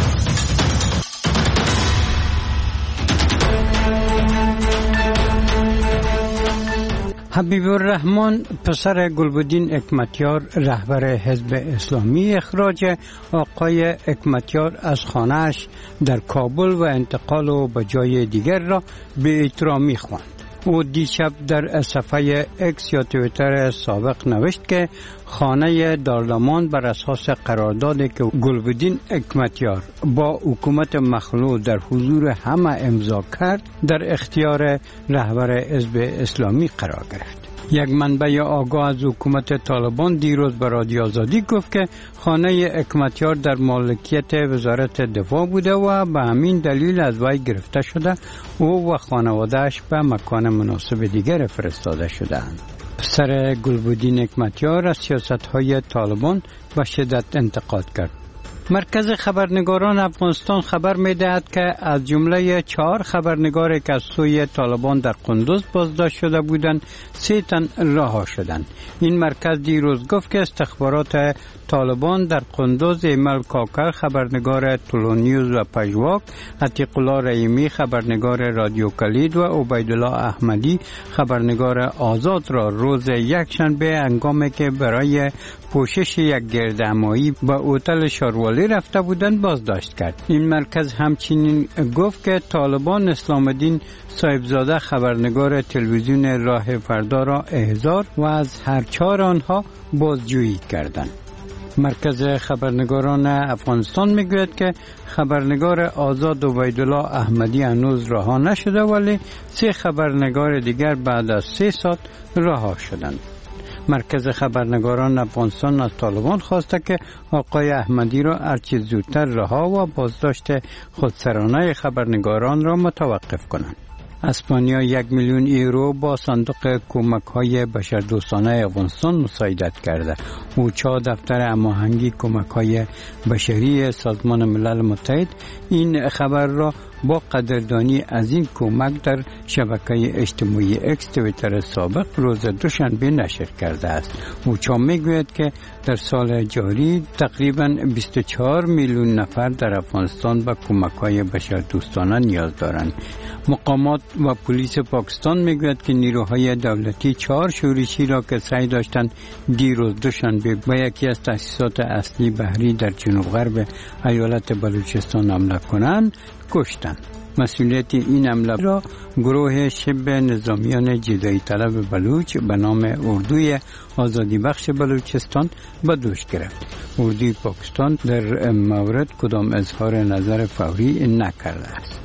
Speaker 1: حبیب الرحمن پسر گلبدین حکمتیار رهبر حزب اسلامی اخراج آقای حکمتیار از خانه‌اش در کابل و انتقال او به جای دیگر را به احترامی خواند. او دیشب در صفحه اکس یا توییتر سابق نوشت که خانه داردمان بر اساس قراردادی که گلبدین حکمتیار با حکومت مخلوع در حضور همه امضا کرد در اختیار رهبر حزب اسلامی قرار گرفت. یک منبع آگاه از حکومت طالبان دیروز به رادیو آزادی گفت که خانه حکمتیار در مالکیت وزارت دفاع بوده و به همین دلیل از وی گرفته شده. او و خانواده‌اش به مکان مناسب دیگر فرستاده شده‌اند. پسر گلبدین حکمتیار از سیاست‌های طالبان به شدت انتقاد کرد. مرکز خبرنگاران افغانستان خبر می‌دهد که از جمله چهار خبرنگاری که از سوی طالبان در قندوز بازداشت شده بودند، سه تن رها شدند. این مرکز دیروز گفت که استخبارات طالبان در قندوز ایمل کاکر خبرنگار تولونیوز و پژواک، عتیق الله رحیمی خبرنگار رادیو کلید و عبیدالله احمدی خبرنگار آزاد را روز یکشنبه هنگامی که برای پوشش یک گردهمایی به هتل شاروالی رفته بودند بازداشت کرد. این مرکز همچنین گفت که طالبان اسلام الدین صاحبزاده خبرنگار تلویزیون راه فردا را احضار و از هر چهار آنها بازجویی کردند. مرکز خبرنگاران افغانستان میگوید که خبرنگار آزاد عبیدالله احمدی هنوز رها نشده، ولی سه خبرنگار دیگر بعد از سه ساعت رها شدند. مرکز خبرنگاران افغانستان از طالبان خواسته که آقای احمدی را هرچه زودتر رها و بازداشت خودسرانه خبرنگاران را متوقف کنند. اسپانیا یک میلیون یورو با صندوق کمک‌های بشردوستانه افغانستان مساعدت کرده. اوچا دفتر هماهنگی کمک‌های بشری سازمان ملل متحد این خبر را با قدردانی از این کمک در شبکه اجتماعی اکس توییتر سابق روز دوشنبه نشر کرده است. اوچا میگوید که در سال جاری تقریباً بیست و چهار میلیون نفر در افغانستان به کمک‌های بشردوستانه نیاز دارند. مقامات و پلیس پاکستان میگوید که نیروهای دولتی چهار شورشی را که سعی داشتند دیروز دوشنبه به یکی از تأسیسات اصلی بحری در جنوب غرب ایالت بلوچستان حمله کنند کشتند. مسئولیت این حمله را گروه شبه نظامیان جدایی طلب بلوچ به نام اردوی آزادی بخش بلوچستان به دوش گرفت. اردوی پاکستان در مورد کدام اظهار نظر فوری نکرده است.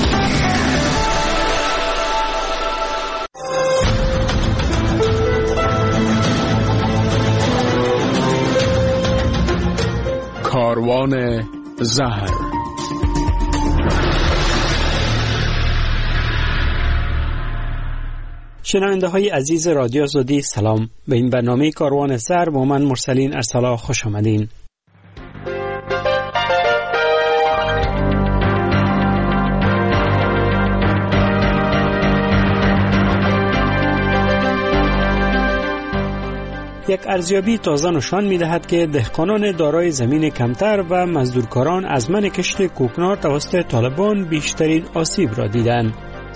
Speaker 21: کاروان زهر.
Speaker 9: شنونده های عزیز رادیو آزادی سلام. به این برنامه کاروان زهر با من مرسلین ارسلا خوش آمدین. یک ارزیابی تازه نشان می‌دهد که دهقانان دارای زمین کمتر و مزدورکاران از من کشت کوکنار توسط طالبان بیشترین آسیب را دیدند.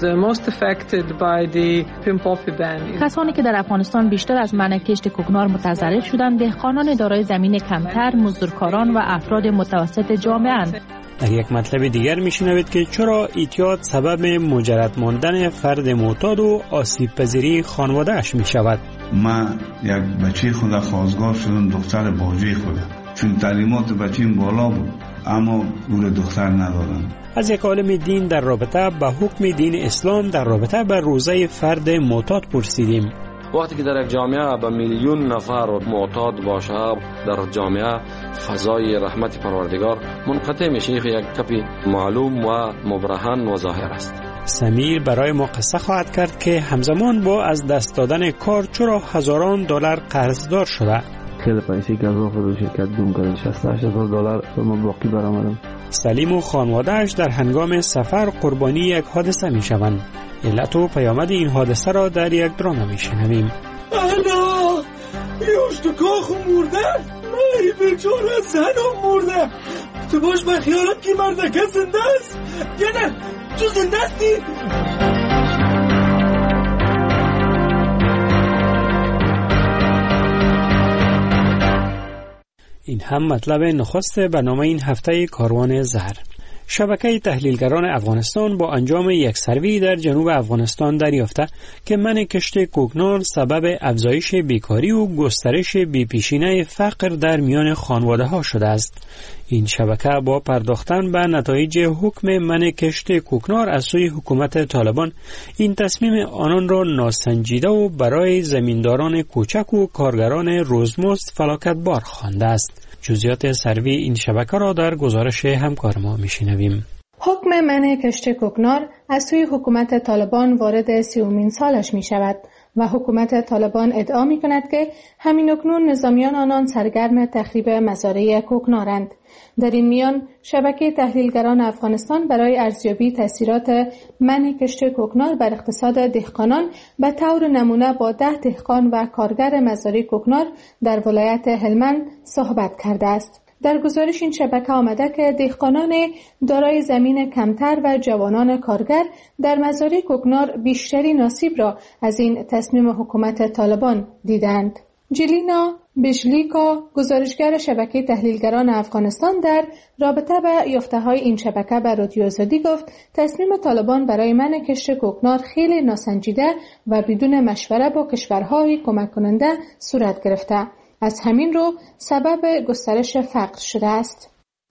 Speaker 4: کسانی که در افغانستان بیشتر از منع کشت کوکنار متضرر شدند دهقانان دارای زمین کمتر، مزدورکاران و افراد متوسط جامعه اند.
Speaker 9: در یک مطلب دیگر میشنوید که چرا اعتیاد سبب مجرد ماندن فرد معتاد و آسیب پذیری خانواده اش می شود.
Speaker 22: من یک بچه خود خواستگار شدم، دختر باجه خود، چون تعلیمات بچیم بالا بود اما او دختر ندادم.
Speaker 9: از یک عالم دین در رابطه با حکم دین اسلام در رابطه با روزه فرد معتاد پرسیدیم.
Speaker 2: وقتی که در یک جامعه به میلیون نفر معتاد باشه، در جامعه فضای رحمت پروردگار منقطع میشه. یک کپی معلوم و مبرهن و ظاهر است.
Speaker 7: سمیر برای ما قصه خواهد کرد که همزمان با از دست دادن کار چرا هزاران دلار قرضدار شده.
Speaker 23: خیلی پیسی که از آخر شرکت گم کردن، شصت هشت هزار دلار من باقی برآمدم.
Speaker 7: سلیم و خانواده‌اش در هنگام سفر قربانی یک حادثه میشوند. علت و پیامد این حادثه را در یک درام میشنویم.
Speaker 24: انا یوش تو کاخو مرده، ای بیچاره زنم مرده. تو باش به خیالت که مردکه زنده است یا نه؟ تو زنده استی؟
Speaker 7: این هم مطلب نخست برنامه این هفته کاروان زهر. شبکه تحلیلگران افغانستان با انجام یک سروی در جنوب افغانستان دریافته که منع کشت کوکنار سبب افزایش بیکاری و گسترش بی‌پیشینه فقر در میان خانواده ها شده است. این شبکه با پرداختن به نتایج حکم منع کشت کوکنار از سوی حکومت طالبان این تصمیم آنان را ناسنجیده و برای زمینداران کوچک و کارگران روزمزد فلاکت بار خوانده است. جزئیات سروی این شبکه را در گزارش همکار ما میشنویم.
Speaker 25: حکم منع کشت کوکنار از سوی حکومت طالبان وارد سیومین سالش می شود و حکومت طالبان ادعا می کند که همین اکنون نظامیان آنان سرگرم تخریب مزارع کوکنارند. در این میان شبکه تحلیلگران افغانستان برای ارزیابی تاثیرات منع کشت کوکنار بر اقتصاد دهقانان به طور نمونه با ده دهقان و کارگر مزارع کوکنار در ولایت هلمند صحبت کرده است. در گزارش این شبکه آمده که دهقانان دارای زمین کمتر و جوانان کارگر در مزارع کوکنار بیشتری نصیب را از این تصمیم حکومت طالبان دیدند. جلینا بشلیکا گزارشگر شبکه تحلیلگران افغانستان در رابطه با یافته‌های این شبکه به رادیو آزادی گفت تصمیم طالبان برای منع کشت کوکنار خیلی ناسنجیده و بدون مشوره با کشورهای کمک کننده صورت گرفته. از همین رو سبب گسترش فقر شده است.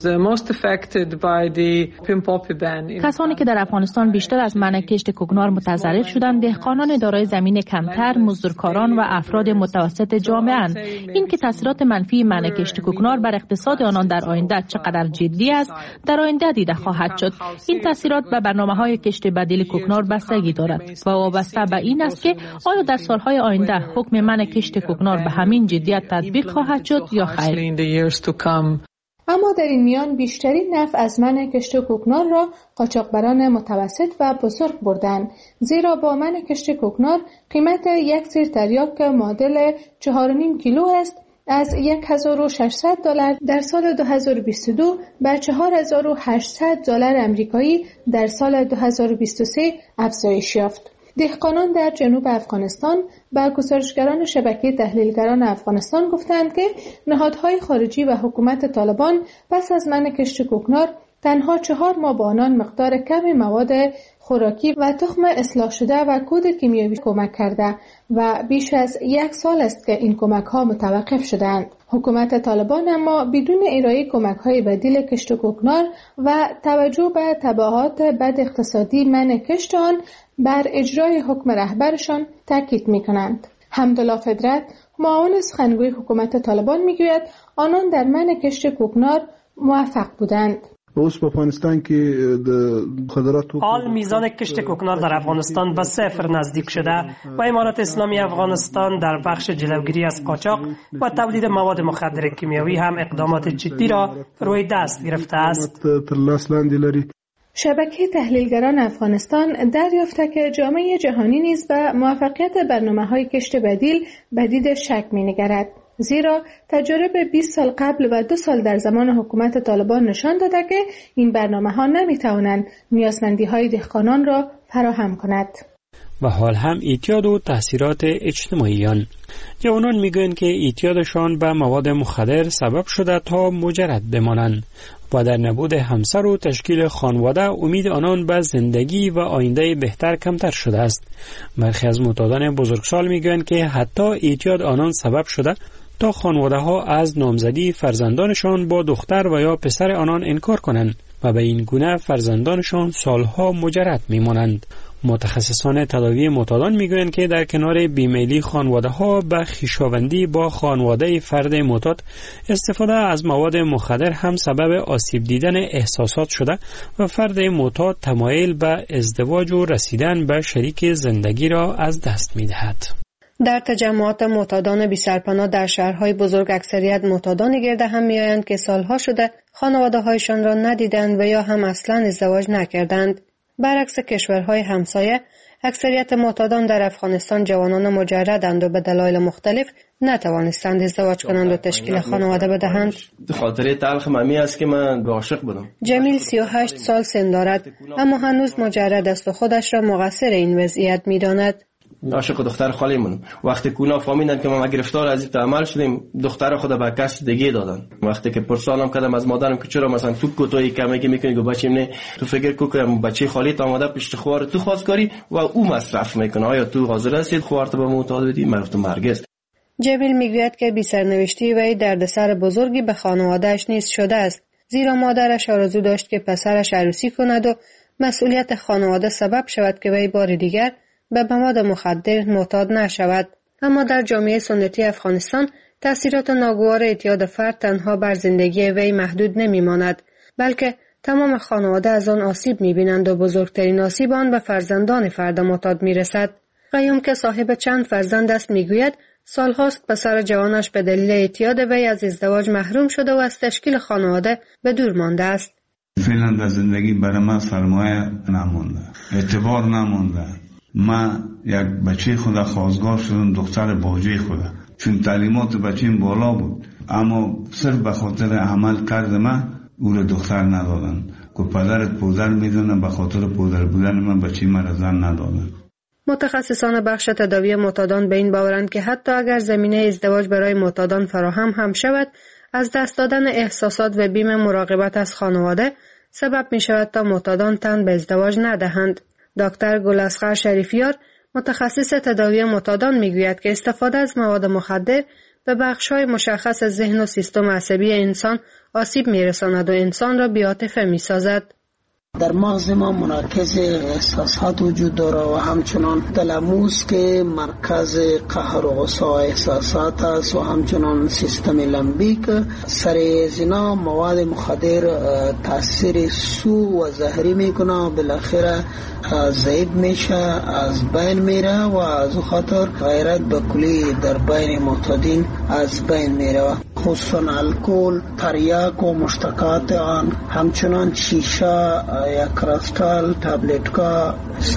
Speaker 4: کسانی که در افغانستان بیشتر از منع کشت کوکنار متضرر شدند دهقانان دارای زمین کمتر، مزدورکاران و افراد متوسط جامعه اند. این که تاثیرات منفی منع کشت کوکنار بر اقتصاد آنان در آینده چقدر جدی است در آینده دیده خواهد شد. این تاثیرات به برنامه‌های کشت بدیل کوکنار بستگی دارد و وابسته به این است که آیا در سالهای آینده حکم منع کشت کوکنار به همین جدیت تطبیق خواهد شد یا خیر.
Speaker 25: اما در این میان بیشترین نفع از منع کشت کوکنار را قاچاقبران متوسط و بزرگ بردند، زیرا با منع کشت کوکنار قیمت یک سیر تریاک معادل چهار و نیم کیلو است از یک هزار و ششصد دلار در سال دو هزار و بیست و دو به چهار هزار و هشتصد دلار آمریکایی در سال دو هزار و بیست و سه افزایش یافت. دهقانان در جنوب افغانستان با گزارشگران شبکه تحلیلگران افغانستان گفتند که نهادهای خارجی و حکومت طالبان پس از منع کشت کوکنار تنها چهار ماه به آنان مقدار کم مواد خوراکی و تخم اصلاح شده و کود کیمیایی کمک کرده و بیش از یک سال است که این کمک ها متوقف شدند. حکومت طالبان اما بدون ارائه کمک های بدیل کشت کوکنار و توجه به تبعات بد اقتصادی منع کشت آن بر اجرای حکم رهبرشان تاکید می کنند. حمدالله فدرت معاون سخنگوی حکومت طالبان می گوید آنان در منع کشت کوکنار موفق بودند.
Speaker 26: اوس په افغانستان کې د خضراتو
Speaker 9: حال میزان کشت کوکنار در افغانستان به صفر نزدیک شده و امارت اسلامی افغانستان در بخش جلوگیری از قاچاق و تولید مواد مخدر کیمیایی هم اقدامات جدی را روی دست گرفته است.
Speaker 26: تر لاس لاندې لري.
Speaker 25: شبکه تحلیلگران افغانستان دریافته که جامعه جهانی نیز به موفقیت برنامه‌های کشت بدیل به دید شک می‌نگرد، زیرا تجارب بیست سال قبل و دو سال در زمان حکومت طالبان نشان داده که این برنامه‌ها نمی‌توانند نیازمندی‌های دهقانان را فراهم کند.
Speaker 7: و حال هم اعتیاد و تاثیرات اجتماعیان. جوانان میگویند که اعتیادشان به مواد مخدر سبب شده تا مجرد بمانند و در نبود همسر و تشکیل خانواده امید آنان به زندگی و آینده بهتر کمتر شده است. برخی از معتادان بزرگسال میگویند که حتی اعتیاد آنان سبب شده تا خانواده ها از نامزدی فرزندانشان با دختر و یا پسر آنان انکار کنند و به این گونه فرزندانشان سالها مجرد میمانند. متخصصان تداوی معتادان میگویند که در کنار بیمیلی خانواده‌ها به خویشاوندی با خانواده فرد معتاد، استفاده از مواد مخدر هم سبب آسیب دیدن احساسات شده و فرد معتاد تمایل به ازدواج و رسیدن به شریک زندگی را از دست می‌دهد.
Speaker 3: در تجمعات معتادان بی سرپناه در شهرهای بزرگ اکثریت معتادان گرد هم میآیند که سالها شده خانواده‌هایشان را ندیدند و یا هم اصلاً ازدواج نکردند. برعکس کشورهای همسایه، اکثریت معتادان در افغانستان جوانان مجردند و به دلایل مختلف نتوانستند ازدواج کنند و تشکیل خانواده بدهند.
Speaker 6: خاطره تلخ ممی است که من عاشق بودم.
Speaker 3: جمیل سی و هشت سال سن دارد اما هنوز مجرد است و خودش را مقصر این وضعیت می‌داند.
Speaker 6: عاشق دختر خالیمون. وقتی کونا فهمیدن که ما گرفتار از این عمل شدیم، دختر خود به کس دیگه دادن. وقتی که پرسانم کردم از مادرم که چرا مثلا تو کوتاهی کمی که میکنی گفت بچه‌م نه، تو فکر کو که بچه خالیت آماده پشت خوار تو خواستگاری و او مصرف میکنه، آیا تو حاضر هستی خوارت به معتاد بدی؟ من گفتم هرگز.
Speaker 3: جمیل میگوید که بی سرنوشتی وی دردسر بزرگی به خانواده‌اش نیز شده است، زیرا مادرش آرزو داشت که پسرش عروسی کند و مسئولیت خانواده سبب شود که وی بار دیگر به مواد مخدر معتاد نشود. اما در جامعه سنتی افغانستان تأثیرات ناگوار اعتیاد فرد تنها بر زندگی وی محدود نمیماند، بلکه تمام خانواده از آن آسیب میبینند و بزرگترین آسیب آن به فرزندان فرد معتاد میرسد. قیوم که صاحب چند فرزند است میگوید سالهاست پسر جوانش به دلیل اعتیاد وی از ازدواج محروم شده و از تشکیل خانواده به دور مانده است.
Speaker 22: فعلا در زندگی برای من سرمایه نمونده، اعتبار نمونده. من یک بچه خدا خواستگار شدم، دختر باجه خدا، چون تعلیمات بچه‌م بالا بود، اما صرف به خاطر عمل کرد من او را دختر ندادن که پدرت پودر میدونه، به خاطر پودر بودن من بچه من را زن ندادن.
Speaker 3: متخصصان بخش تداوی معتادان به این باورند که حتی اگر زمینه ازدواج برای معتادان فراهم هم شود، از دست دادن احساسات و بیم مراقبت از خانواده سبب می شود تا معتادان تن به ازدواج ندهند. دکتر گلاسخر شریفیار متخصص تداوی معتادان میگوید که استفاده از مواد مخدر به بخش‌های مشخص از ذهن و سیستم عصبی انسان آسیب میرساند و انسان را بی‌عاطفه میسازد.
Speaker 8: در مغز ما مرکز احساسات وجود داره و همچنان تلموس که مرکز قهر و غصه و احساسات است و همچنان سیستم لمبیک. سر زنا مواد مخدر تاثیر سو و زهری میکنه، بالاخره ضعیف میشه، از بین میره و از خاطر غیرت به کلی در بین معتادین از بین میره، خصوصا الکل، تریاک و مشتقات آن، همچنان شیشه یا کریستال تابلت‌ها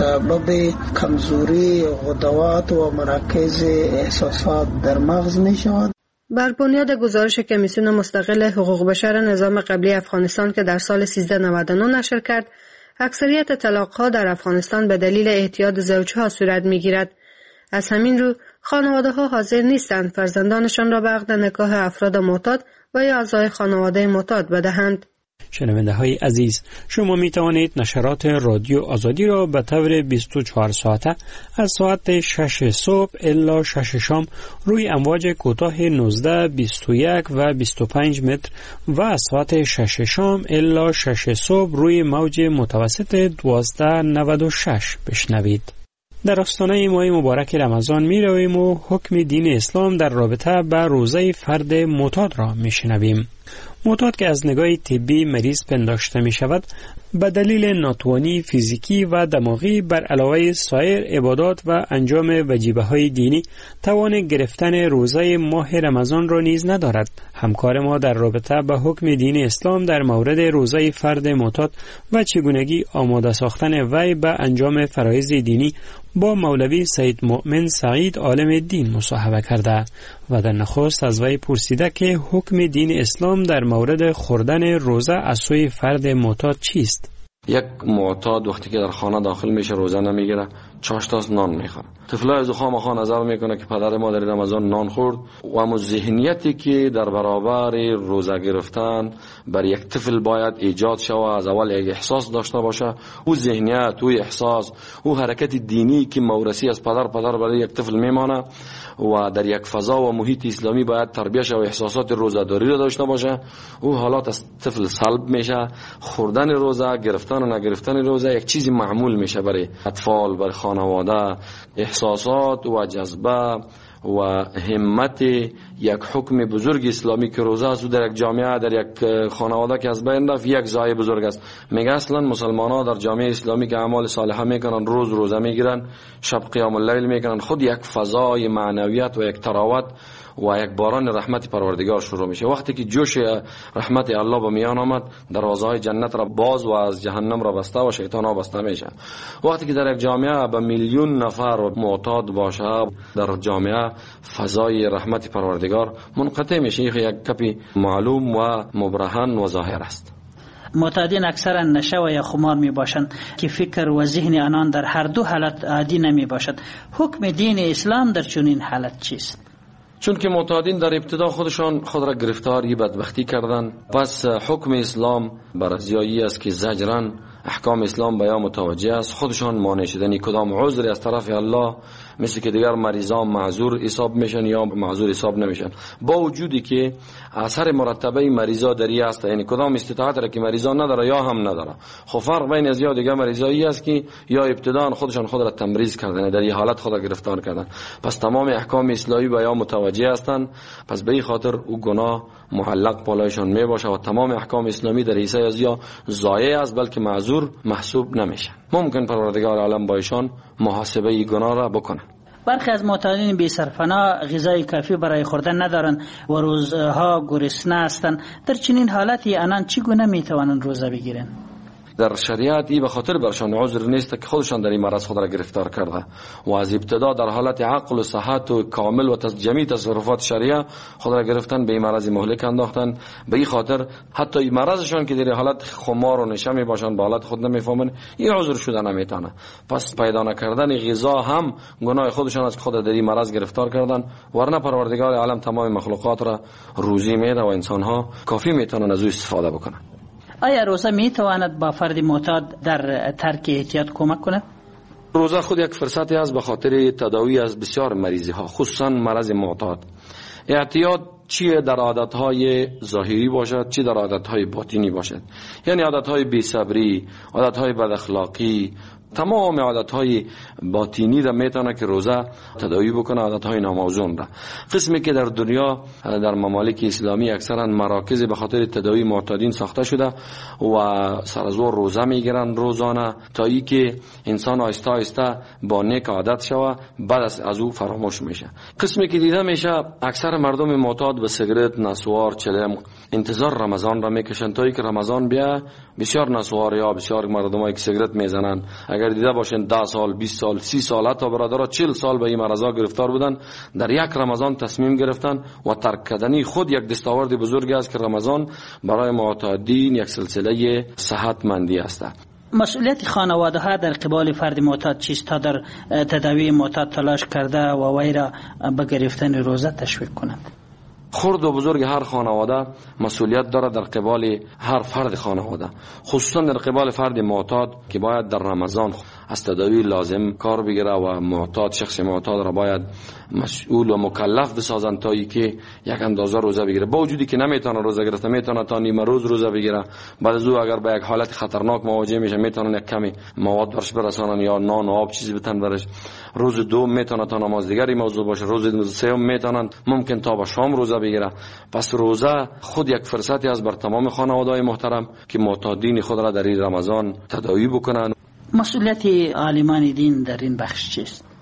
Speaker 8: سبب کمزوری غدوات و مرکز احساسات در مغز می شود.
Speaker 3: بر بنیاد گزارش کمیسیون مستقل حقوق بشر نظام قبلی افغانستان که در سال سیزده نود و نه نشر کرد، اکثریت طلاق‌ها در افغانستان به دلیل اعتیاد زوجها صورت می‌گیرد. از همین رو خانواده‌ها حاضر نیستند فرزندانشان را به عقد نکاح افراد معتاد و یا اعضای خانواده معتاد بدهند.
Speaker 7: شنونده های عزیز، شما می توانید نشرات رادیو آزادی را به طور بیست و چهار ساعته از ساعت شش صبح الی شش شام روی امواج کوتاه نوزده، بیست و یک و بیست و پنج متر و از ساعت شش شام الی شش صبح روی موج متوسط دوازده نود و شش بشنوید. در آستانه ماه مبارک رمضان می رویم و حکم دین اسلام در رابطه با روزه فرد معتاد را می شنویم. معتاد که از نگاه طبی مریض پنداشته می شود، به دلیل ناتوانی فیزیکی و دماغی بر علاوه سایر عبادات و انجام وجیبه های دینی توان گرفتن روزه ماه رمضان را نیز ندارد. همکار ما در رابطه با حکم دین اسلام در مورد روزه فرد معتاد و چگونگی آماده ساختن وی به انجام فرایض دینی با مولوی سید مؤمن سعید عالم دین مصاحبه کرده و در نخست از وی پرسیده که حکم دین اسلام در مورد خوردن روزه از سوی فرد معتاد چیست؟
Speaker 2: یک معتاد وقتی که در خانه داخل میشه روزه نمیگیره، چاشتاست نان میخوره. طفلای زخام خان نظر میکنه که پدر ما در رمضان نان خورد و اما ذهنیتی که در برابر روزه گرفتن بر یک طفل باید ایجاد شود، از اول یک احساس داشته باشه، او ذهنیت، او احساس، او حرکت دینی که موروثی از پدر پدر برای یک طفل میمانه و در یک فضا و محیط اسلامی باید تربیت و احساسات روزه‌داری را داشته باشه. او حالات از طفل سلب میشه، خوردن روزه، گرفتن و نگرفتن روزه یک چیزی معمول میشه برای اطفال، برای خانواده. احساسات و جذبه و همت یک حکم بزرگ اسلامی که روزه است و در یک جامعه، در یک خانواده که از بین رفت، یک ضایع بزرگ است. میگه اصلا مسلمان ها در جامعه اسلامی که اعمال صالحه میکنن، روز روزه میگیرن، شب قیام اللیل میکنن، خود یک فضای معنویت و یک تراوت و یک باران رحمت پروردگار شروع میشه. وقتی که جوش رحمت الله به میان آمد، دروازه‌های جنت را باز و از جهنم را بسته و شیطان ها بسته میشه. وقتی که در یک جامعه به میلیون نفر معتاد باشه، در جامعه فضای رحمت پروردگار منقطع میشه. یک کپی معلوم و مبرهن و ظاهر است.
Speaker 10: معتادین اکثرا نشه و یا خمار می باشند که فکر و ذهن آنان در هر دو حالت عادی نمی باشد. حکم دین اسلام در چنین حالت چیست؟
Speaker 2: چون که معتادین در ابتدا خودشان خود را گرفتاری بدبختی کردن، پس حکم اسلام بر زیایی است که زجرن احکام اسلام بیا متوجه است، خودشان مانع شدنی کدام عذری از طرف الله مثل که دیگر مریضان معذور حساب میشن یا معذور حساب نمیشن، با وجودی که اثر مرتبه مریضا دری است، یعنی کدام استطاعت را که مریضان نداره یا هم نداره. خب فرق بین از یا دیگر مریضایی است که یا ابتدا خودشان خود را تمریض کردن، در این حالت خود را گرفتار کردن، پس تمام احکام اسلامی بیا متوجه هستند، پس به این خاطر او گناه معلق بالایشان می باشه و تمام احکام اسلامی در حیث از یا ضایع است بلکه معذور محسوب نمیشه. ممکن پروردگار عالم با ایشان محاسبه ای گناه را بکنه.
Speaker 10: برخی از معتادین بی سرپناه غذای کافی برای خوردن ندارند و روزها گرسنه هستند. در چنین حالتی آنان چگونه میتوانند روزه بگیرند؟
Speaker 2: در شریعت ای به خاطر برشان عذر نیست که خودشان در این مرض خود را گرفتار کرده و از ابتدا در حالت عقل و صحت و کامل و جمعی تصرفات شریعه خود را گرفتن، به این مرض مهلک انداختن. به این خاطر حتی این مرضشان که در حالت خمار و نشه می باشند، به حالت خود نمیفهمند، این عذر شده نمیتونه. پس پیدا نکردن غذا هم گناه خودشان است که خود در این مرض گرفتار کردن، ورنه پروردگار عالم تمام مخلوقات را روزی میده و انسان ها کافی میتونن از او استفاده بکنن.
Speaker 10: آیا روزه می تواند با فرد معتاد در ترک احتیاط کمک کند؟
Speaker 2: روزه خود یک فرصتی است به خاطر تداوی از بسیار مریضی ها، خصوصا مرض معتاد. احتیاط چی در عادتهای ظاهری باشد، چی در عادتهای باطنی باشد، یعنی عادتهای بی‌صبری، عادتهای بد اخلاقی، تمام عادتهای باطنی را میتونه که روزه تداوی بکنه، عادتهای ناموزون را. قسمی که در دنیا در ممالک اسلامی اکثرا مراکز به خاطر تداوی معتادین ساخته شده و سر از روزه میگیرن روزانه تا ای که انسان آهسته آهسته با نیک عادت شوه، بعد از او فراموش میشه. قسمی که دیده میشه اکثر مردم معتاد به سیگرت، نسوار، چلم انتظار رمضان را میکشن تا ای که رمضان بیا. بسیار نسوار یا بسیار مردمایی که سیگرت میزنن، اگر دیده باشین ده سال، بیست سال، سی سال، حتی برادرها چهل سال به این مرضا گرفتار بودن، در یک رمضان تصمیم گرفتن و ترک کردنی خود یک دستاورد بزرگی است که رمضان برای معتادین یک سلسله صحتمندی است.
Speaker 10: مسئولیت خانواده ها در قبال فرد معتاد چیست تا در تداوی معتاد تلاش کرده و وی را به گرفتن روزه تشویق کنند؟
Speaker 2: خرد و بزرگ هر خانواده مسئولیت داره در قبال هر فرد خانواده، خصوصا در قبال فرد معتاد که باید در رمضان از تداوی لازم کار بگیره و معتاد شخص معتاد را باید مسئول و مکلف بسازن تا ای که یک اندازه روزه بگیره. با وجودی که نمیتونه روزه گرفته، میتونه تا نیم روز روزه بگیره، بعد از او اگر به یک حالت خطرناک مواجه میشه میتونن یک کمی مواد برش برسانن یا نان و آب چیزی بتن برش. روز دو میتونه تا نماز دیگری موضوع باشه، روز سوم میتونن ممکن تا به شام روزه بگیره. پس روزه خود یک فرصتی است بر تمام خانواده‌های محترم که معتادین خود را در این رمضان تداوی بکنن.
Speaker 10: مسئولیت عالمان دین در این بخش چیست؟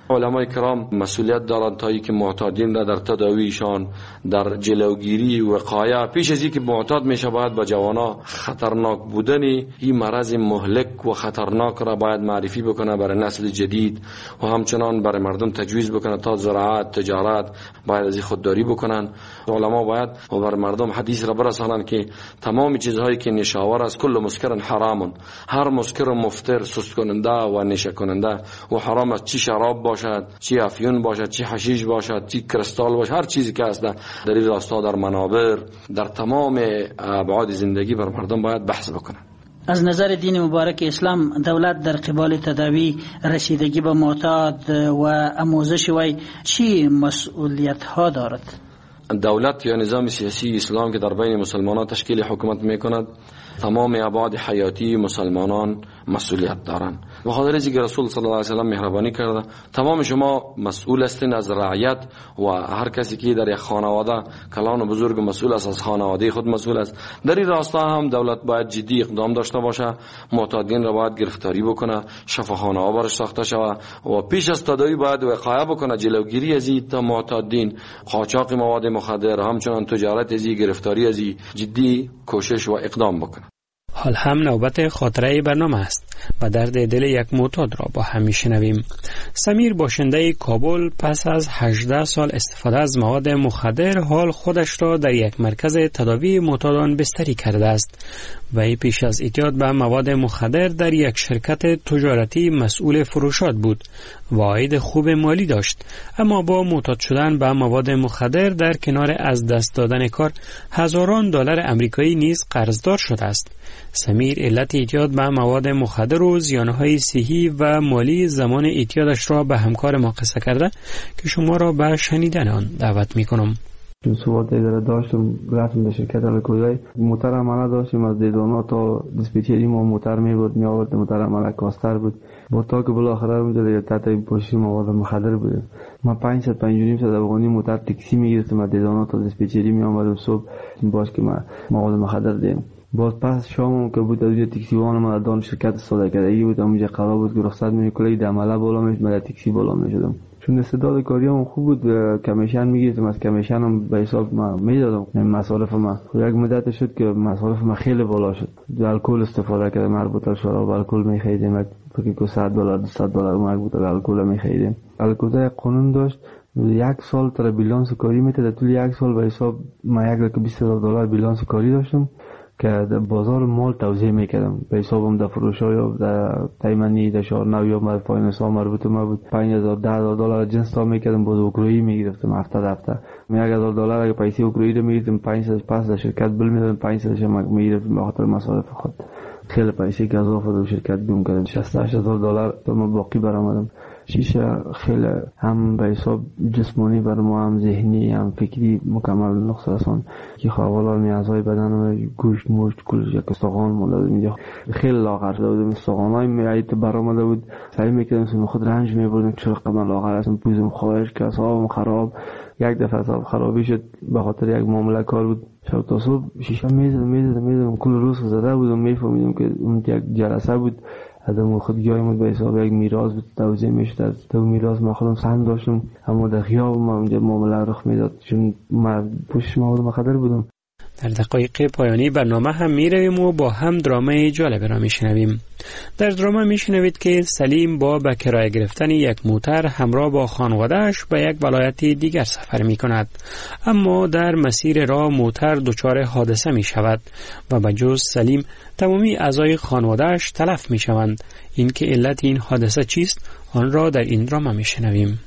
Speaker 2: علمای کرام مسئولیت دارند تا اینکه معتادین را در تداویشان، در جلوگیری و وقایه، پیش از اینکه معتاد میشه باید با جوانا خطرناک بودن این مرض مهلک و خطرناک را باید معرفی بکنه برای نسل جدید و همچنان برای مردم تجویز بکنه تا زراعت، تجارت باید از این خودداری بکنن. علما باید و برای مردم حدیث را برسانند که تمام چیزهایی که نشاور است کل مسکر حرام، هر مسکر مفتر، سست کننده و نشه کننده و حرام است، چی شراب باشد، چی افیون باشد، چی حشیش باشد، چی کریستال باشد، هر چیزی که است در این راستا در منابر در تمام ابعاد زندگی بر مردم باید بحث بکنن.
Speaker 10: از نظر دین مبارک اسلام دولت در قبال تداوی رسیدگی به معتاد و آموزش وی چی مسئولیت ها دارد؟
Speaker 2: دولت یا نظام سیاسی اسلام که در بین مسلمانان تشکیل حکومت میکند تمام ابعاد حیاتی مسلمانان مسئولیت دارند. و خاطر از اینکه رسول صلی الله علیه و سلم مهربانی کرده تمام شما مسئول هستین از رعیت و هر کسی که در یک خانواده کلان و بزرگ مسئول است، از خانواده خود مسئول است. در این راستا هم دولت باید جدی اقدام داشته باشه، معتادین را باید گرفتاری بکنه، شفاخانه ها برش ساخته شود و پیش از تداوی باید وقایه بکنه، جلوگیری از این معتادین، قاچاق مواد مخدر، همچنان تجارت از این، گرفتاری از این، جدی کوشش و اقدام بکنه.
Speaker 7: حال هم نوبت خاطره برنامه است و درد دل یک معتاد را با هم میشنویم. سمیر باشنده کابل پس از هجده سال استفاده از مواد مخدر حال خودش را در یک مرکز تداوی معتادان بستری کرده است. وی پیش از اعتیاد به مواد مخدر در یک شرکت تجارتی مسئول فروشات بود و عاید خوب مالی داشت، اما با معتاد شدن به مواد مخدر در کنار از دست دادن کار هزاران دلار آمریکایی نیز قرضدار شده است. سمیر علت اعتیاد به مواد مخدر و زیانهای صحی و مالی زمان اعتیادش را به همکار ما قصه کرده که شما را به شنیدن آن دعوت میکنم.
Speaker 23: چون صحبت دیگر داشتم رفتم به شرکت الکوزای موتر عمله داشتیم از دیدانا تا دیسپیچری ما موتر می بود می آورد، موتر عمله کاستر بود با تا که بالاخره اونجا تحت پوشش مواد مخدر بود. ما پانصد و پنجاه و نیم صد افغانی موتر تاکسی می گرفتم از دیدانا تا دیسپیچری می آمد و صبح باش که ما مواد مخدر دیم. باز پس شام که بود از تاکسی وان ما دان شرکت استفاده کردی بود، اونجا قرار بود که رخصت می کلی عمله بالا میشد، من تاکسی بالا میشدم. چون استعداد کاریام خوب بود، کمیشن میگیرم، از کمیشنم به حساب ما میدادم مصارف ما. یک مدت شد که مصارف ما خیلی بالا شد. الکل استفاده کردم، مربوطه شراب الکل میخریدیم، فکر کنم صد دلار دویست دلار مربوطه الکل میخریدیم. الکل قانون داشت یک سال تر بیلانس کاری میتاد، طول یک سال به حساب ما یک لک بیست هزار دلار بیلانس کاری داشتم که در بازار مال توزیع میکردم به حسابم. در فروش ها یا در تایمنی در شهرنو یا در فایننس ها مربوط ما بود پنج هزار ده هزار دلار جنس تا میکردم، باز اوکراینی میگرفتم هفته هفته یک هزار دلار اگه پیسه اوکراینی رو میگرفتم پانصد پس در شرکت بل میدادم پانصد شم میگرفتم به خاطر مصارف خود. خیلی پیسه که اضافه در شرکت بیوم کردم شصت و هشت هزار دلار تا ما باقی برآمدم. شیشه خیلی هم به حساب جسمانی بر ما هم ذهنی هم فکری مکمل نقص رسان که خواهوالا نیازهای بدن گوشت مشت کلش یک استخوان مونده بود اینجا خیلی لاغر شده بودم. استخوانهای میایت برآمده بود، سعی میکردم سیم خود رنج میبردم چرا قدم لاغر هستم، پوزم خواهش که اصابم خراب. یک دفعه اصاب خرابی شد به خاطر یک معامله کار بود، شب تا صبح شیشه میزدم میزدم میزدم کل روز زده بودم. میفهمیدم که اون یک جلسه بود آدم خود گایم به حساب یک میراث بود توزیع میشد. از تو میراث ما خودم سهم داشتم، اما در خیاب ما اونجا معامله رخ میداد چون من پوشش مواد مخدر بودم.
Speaker 7: در دقایق پایانی برنامه هم می رویم و با هم درامه جالب را می شنویم. در درامه می شنوید که سلیم با به کرایه گرفتن یک موتر همراه با خانوادهش به یک ولایت دیگر سفر می کند، اما در مسیر راه موتر دچار حادثه می شود و به جز سلیم تمامی اعضای خانوادهش تلف می شوند. این که علت این حادثه چیست آن را در این درامه می شنویم.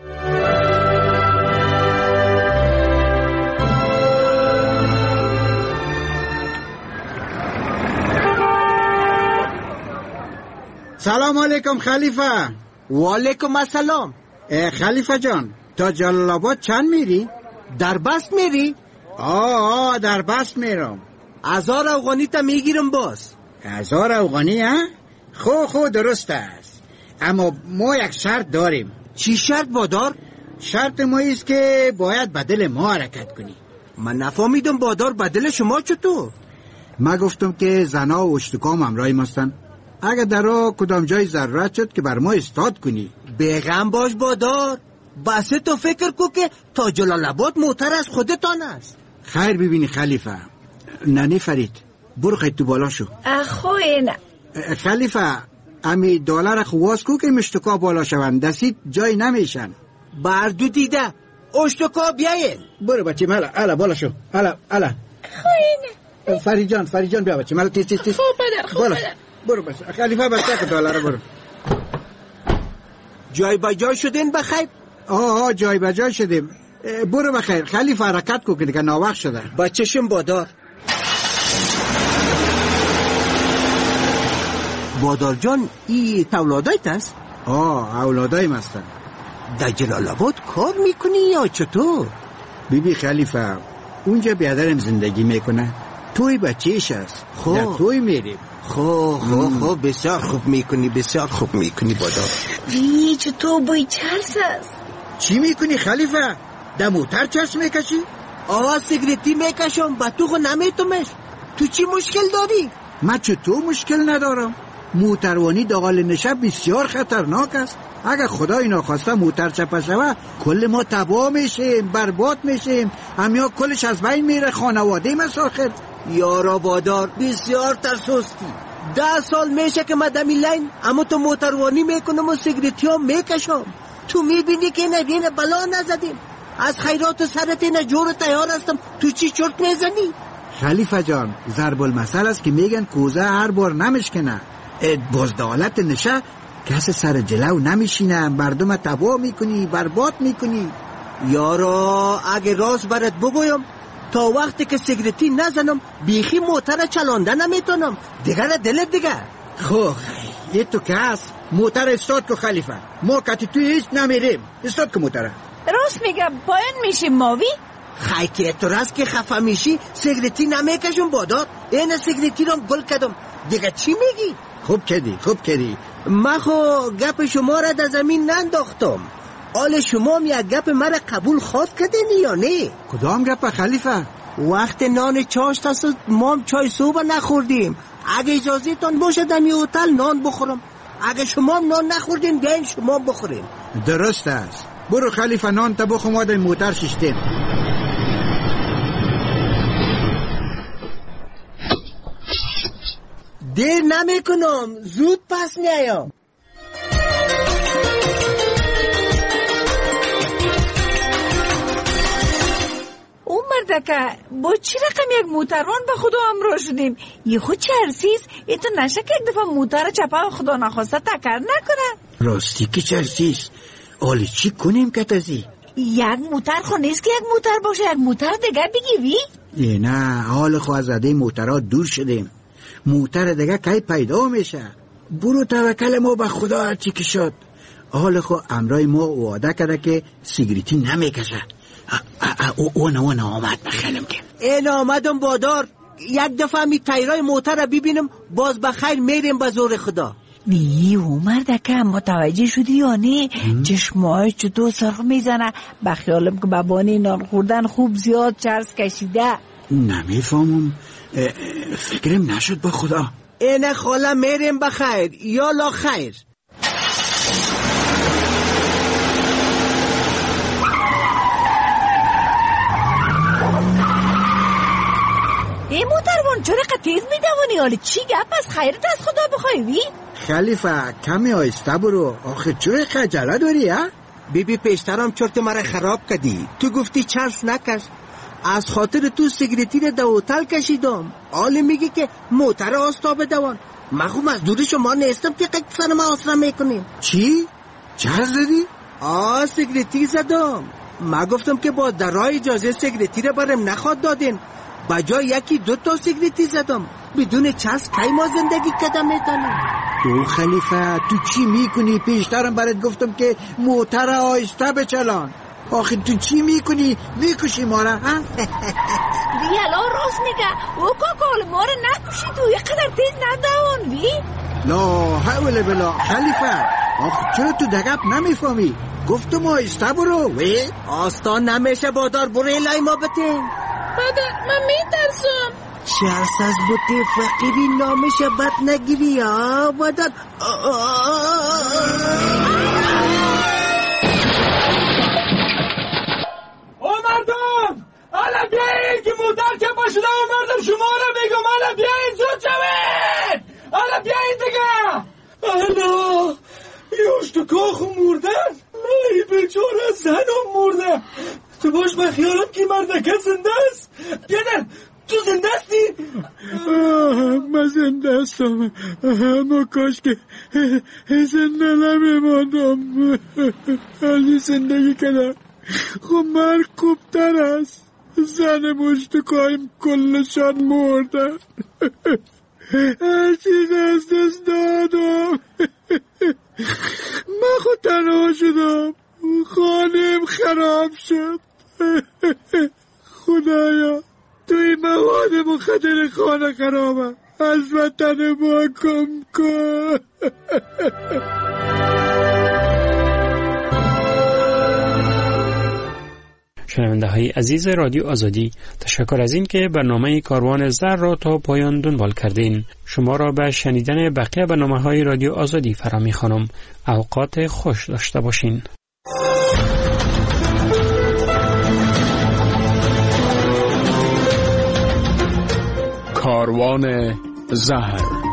Speaker 11: سلام علیکم خلیفه.
Speaker 12: و علیکم السلام.
Speaker 11: خلیفه جان تا جلال آباد چند میری؟
Speaker 12: در بس میری؟
Speaker 11: آه آه در بس میرم.
Speaker 12: هزار افغانی تا میگیرم باز.
Speaker 11: هزار افغانی ها؟ خو خو درست است، اما ما یک شرط داریم.
Speaker 12: چی شرط بادار؟
Speaker 11: شرط ما ایست که باید بدل ما حرکت کنی.
Speaker 12: من نفهمیدم بادار بدل شما چطور؟
Speaker 11: ما گفتم که زنا و اشتکام همراهی ماستن، اگر در راه کدام جای ضرورت شد که بر ما استاد کنی
Speaker 12: بیغم باش بادار. بس تو فکر کو که تا جلال آباد موتر از خودتان است.
Speaker 11: خیر ببینی خلیفه. ننی فرید برو خیلی تو بالا شو.
Speaker 13: اخوی نه
Speaker 11: خلیفه امی دلار خواست کو که مشتکا بالا شوند، دستید جای نمیشن.
Speaker 12: بردو دیده اشتکا بیایین.
Speaker 11: برو بچه مالا الا بالا شو. الا الا
Speaker 13: خوینه
Speaker 11: فرید جان فرید جان بیا بچه مالا تیز تیز تیز.
Speaker 13: خوب بدر خوب
Speaker 11: بالا.
Speaker 13: بدر
Speaker 11: برو بس خلیفه بس که دلار برو.
Speaker 12: جای با جای شدین بخیر؟
Speaker 11: آه آه جای با جای شدیم. برو بخیر خلیفه حرکت کو که دیگه ناوقت شده.
Speaker 12: بچه‌شم بادار. بادار جان ای اولادایت است؟
Speaker 11: آه اولادایم هستن.
Speaker 12: در جلال آباد کار میکنی یا چطور؟
Speaker 11: بیبی خلیفه اونجا بیادرم زندگی میکنه، توی بچهش است.
Speaker 12: خوب
Speaker 11: در توی میریم.
Speaker 12: خوب خوب خوب بسیار خوب میکنی بسیار خوب میکنی بادار.
Speaker 13: وی چطور بای چرس است؟
Speaker 11: چی میکنی خلیفه؟ در موتر چرس میکشی؟
Speaker 12: آه سیگریتی میکشم با تو خو نمیتومش. تو چی مشکل داری؟
Speaker 11: من چطور مشکل ندارم؟ موتروانی داخل نشب بسیار خطرناک است. اگر خدای ناخواسته موتر چپه شوه کل ما تباه میشیم، برباد میشیم، همیا کلش از بین میره، خانواده مساخر.
Speaker 12: یارا بادار بسیار ترسوستی. ده سال میشه که من دمی لین اما تو موتروانی میکنم و سیگریتی ها میکشم. تو میبینی که نگین بلا نزدیم. از خیرات سرت نه جور تیار هستم، تو چی چرت میزنی؟
Speaker 11: خلیفه جان ضرب المثل است که میگن کوزه هر بار نمیشکنه. بزدالت نشه کس سر جلو نمیشینه، مردم تباه میکنی، برباد میکنی.
Speaker 12: یارا اگه راست برات بگویم تا وقتی که سیگریتی نزنم بیخی موتر چلانده نمیتونم. دیگر دل دیگه.
Speaker 11: خب یه تو که هست موتر استاد که خلیفه، ما کتی توی هیچ نمیریم. استاد که موتره
Speaker 13: راست میگه باید میشیم ماوی.
Speaker 12: خی که تو راست که خفه میشی سیگریتی نمیکشم بادار. این سیگریتی رو گل کردم. دیگه چی میگی؟
Speaker 11: خوب کردی خوب کردی.
Speaker 12: من خو گپ شما را در زمین ننداختم. آل شما یک گپ مرا قبول خواد کردین یا نه؟
Speaker 11: کدام گپ خلیفه؟
Speaker 12: وقت نان چاشت است ما چای صبح نخوردیم. اگه اجازه تان باشه دمی هتل نان بخورم. اگه شما نان نخوردین بیاین شما بخوریم.
Speaker 11: درست است. برو خلیفه نان تا بخور، ما در موتر ششتیم.
Speaker 12: دیر نمی کنم، زود پس میایم.
Speaker 13: او مردکه با چی رقم یک موتروان به خدا همراه شدیم؟ یه خود چرسیز ایتو نشه که یک دفعه موتر چپه خدا نخواسته تکر نکنه.
Speaker 11: راستی که چرسیز آلی چی کنیم که تازی؟
Speaker 13: یک موتر خو نیست که یک موتر باشه، یک موتر دیگه بگی وی؟
Speaker 11: نه حال خو از عده موترها دور شدیم. موتر دیگه کی پیدا میشه. برو توکل ما به خدا هرچی که شد. حال خو امرای ما وعده کرده که سیگریتی نمیکشه. اون اون آمد بخیلم که
Speaker 12: این آمدم بادار. یک دفعه می تایرای موتر را ببینم باز بخیر میریم به زور خدا.
Speaker 13: وی عمر دکه متوجه شدی یا نه؟ چشمای چطور سرخ میزنه. بخیالم که بابانی نان خوردن خوب زیاد چرس کشیده.
Speaker 11: نمیفهمم، فکرم نشد با خدا.
Speaker 12: اینه خاله میریم بخیر یا لا خیر.
Speaker 13: ای موتروان چرا قطیز میدوانی؟ حالا چی گپ از خیرت از خدا بخوای وی؟
Speaker 11: خلیفه کمی آیسته برو، آخه چرا خجاله داری ها؟
Speaker 12: بی بی پیشترم چرت مرا خراب کردی. تو گفتی چرس نکش، از خاطر تو سیگریتی رو در هتل کشیدم. حالا میگی که موتر آستابه دوان. من خو مزدور شما نیستم که قد سر ما آسرا میکنیم.
Speaker 11: چی؟ چرس زدی؟
Speaker 12: آه سیگریتی زدم. من گفتم که با درای اجازه سیگریتی رو برم نخواد دادین. بجای یکی دو تا سیگریتی زدم. بدون چرس کی ما زندگی کدام میتونیم؟
Speaker 11: تو خلیفه تو چی میکنی؟ پیشترم برات گفتم که موتر آهسته بچلان. آخه تو چی میکنی؟ میکشی ما را ها؟
Speaker 13: بیالا راست میگه. او کاکال ما را نکشی، تو یقدر تیز ندوان وی.
Speaker 11: لا حول بلا خلیفه، آخه چرا تو دقیق نمیفهمی؟ گفتم آهسته برو. وی
Speaker 12: آستان نمیشه بادار، برو الهی ما بتین.
Speaker 13: مادر من میترسم.
Speaker 12: چرس از بوتی فقیری نامشه بد نگیری ها بادر.
Speaker 24: زنم مرده. تو باش به خیالت که مردکه زنده است. بیادر تو زنده استی؟ من زنده هستم، اما کاش که زنده نمیماندم. علی زندگی کنم خب مرگ خوبتر است. زن مشتکایم کلشان مردن، هر چیز از دست دادم. من خود تنها شدم، خانم خراب شد. خدایا توی مواد مخدر خانه خرابم، از وطن ما کم کن.
Speaker 7: شنونده های عزیز رادیو آزادی، تشکر از این که برنامه کاروان زر را تا پایان دنبال کردین. شما را به شنیدن بقیه برنامه های رادیو آزادی فرا می‌خوانم. اوقات خوش داشته باشین.
Speaker 21: کاروان زهر.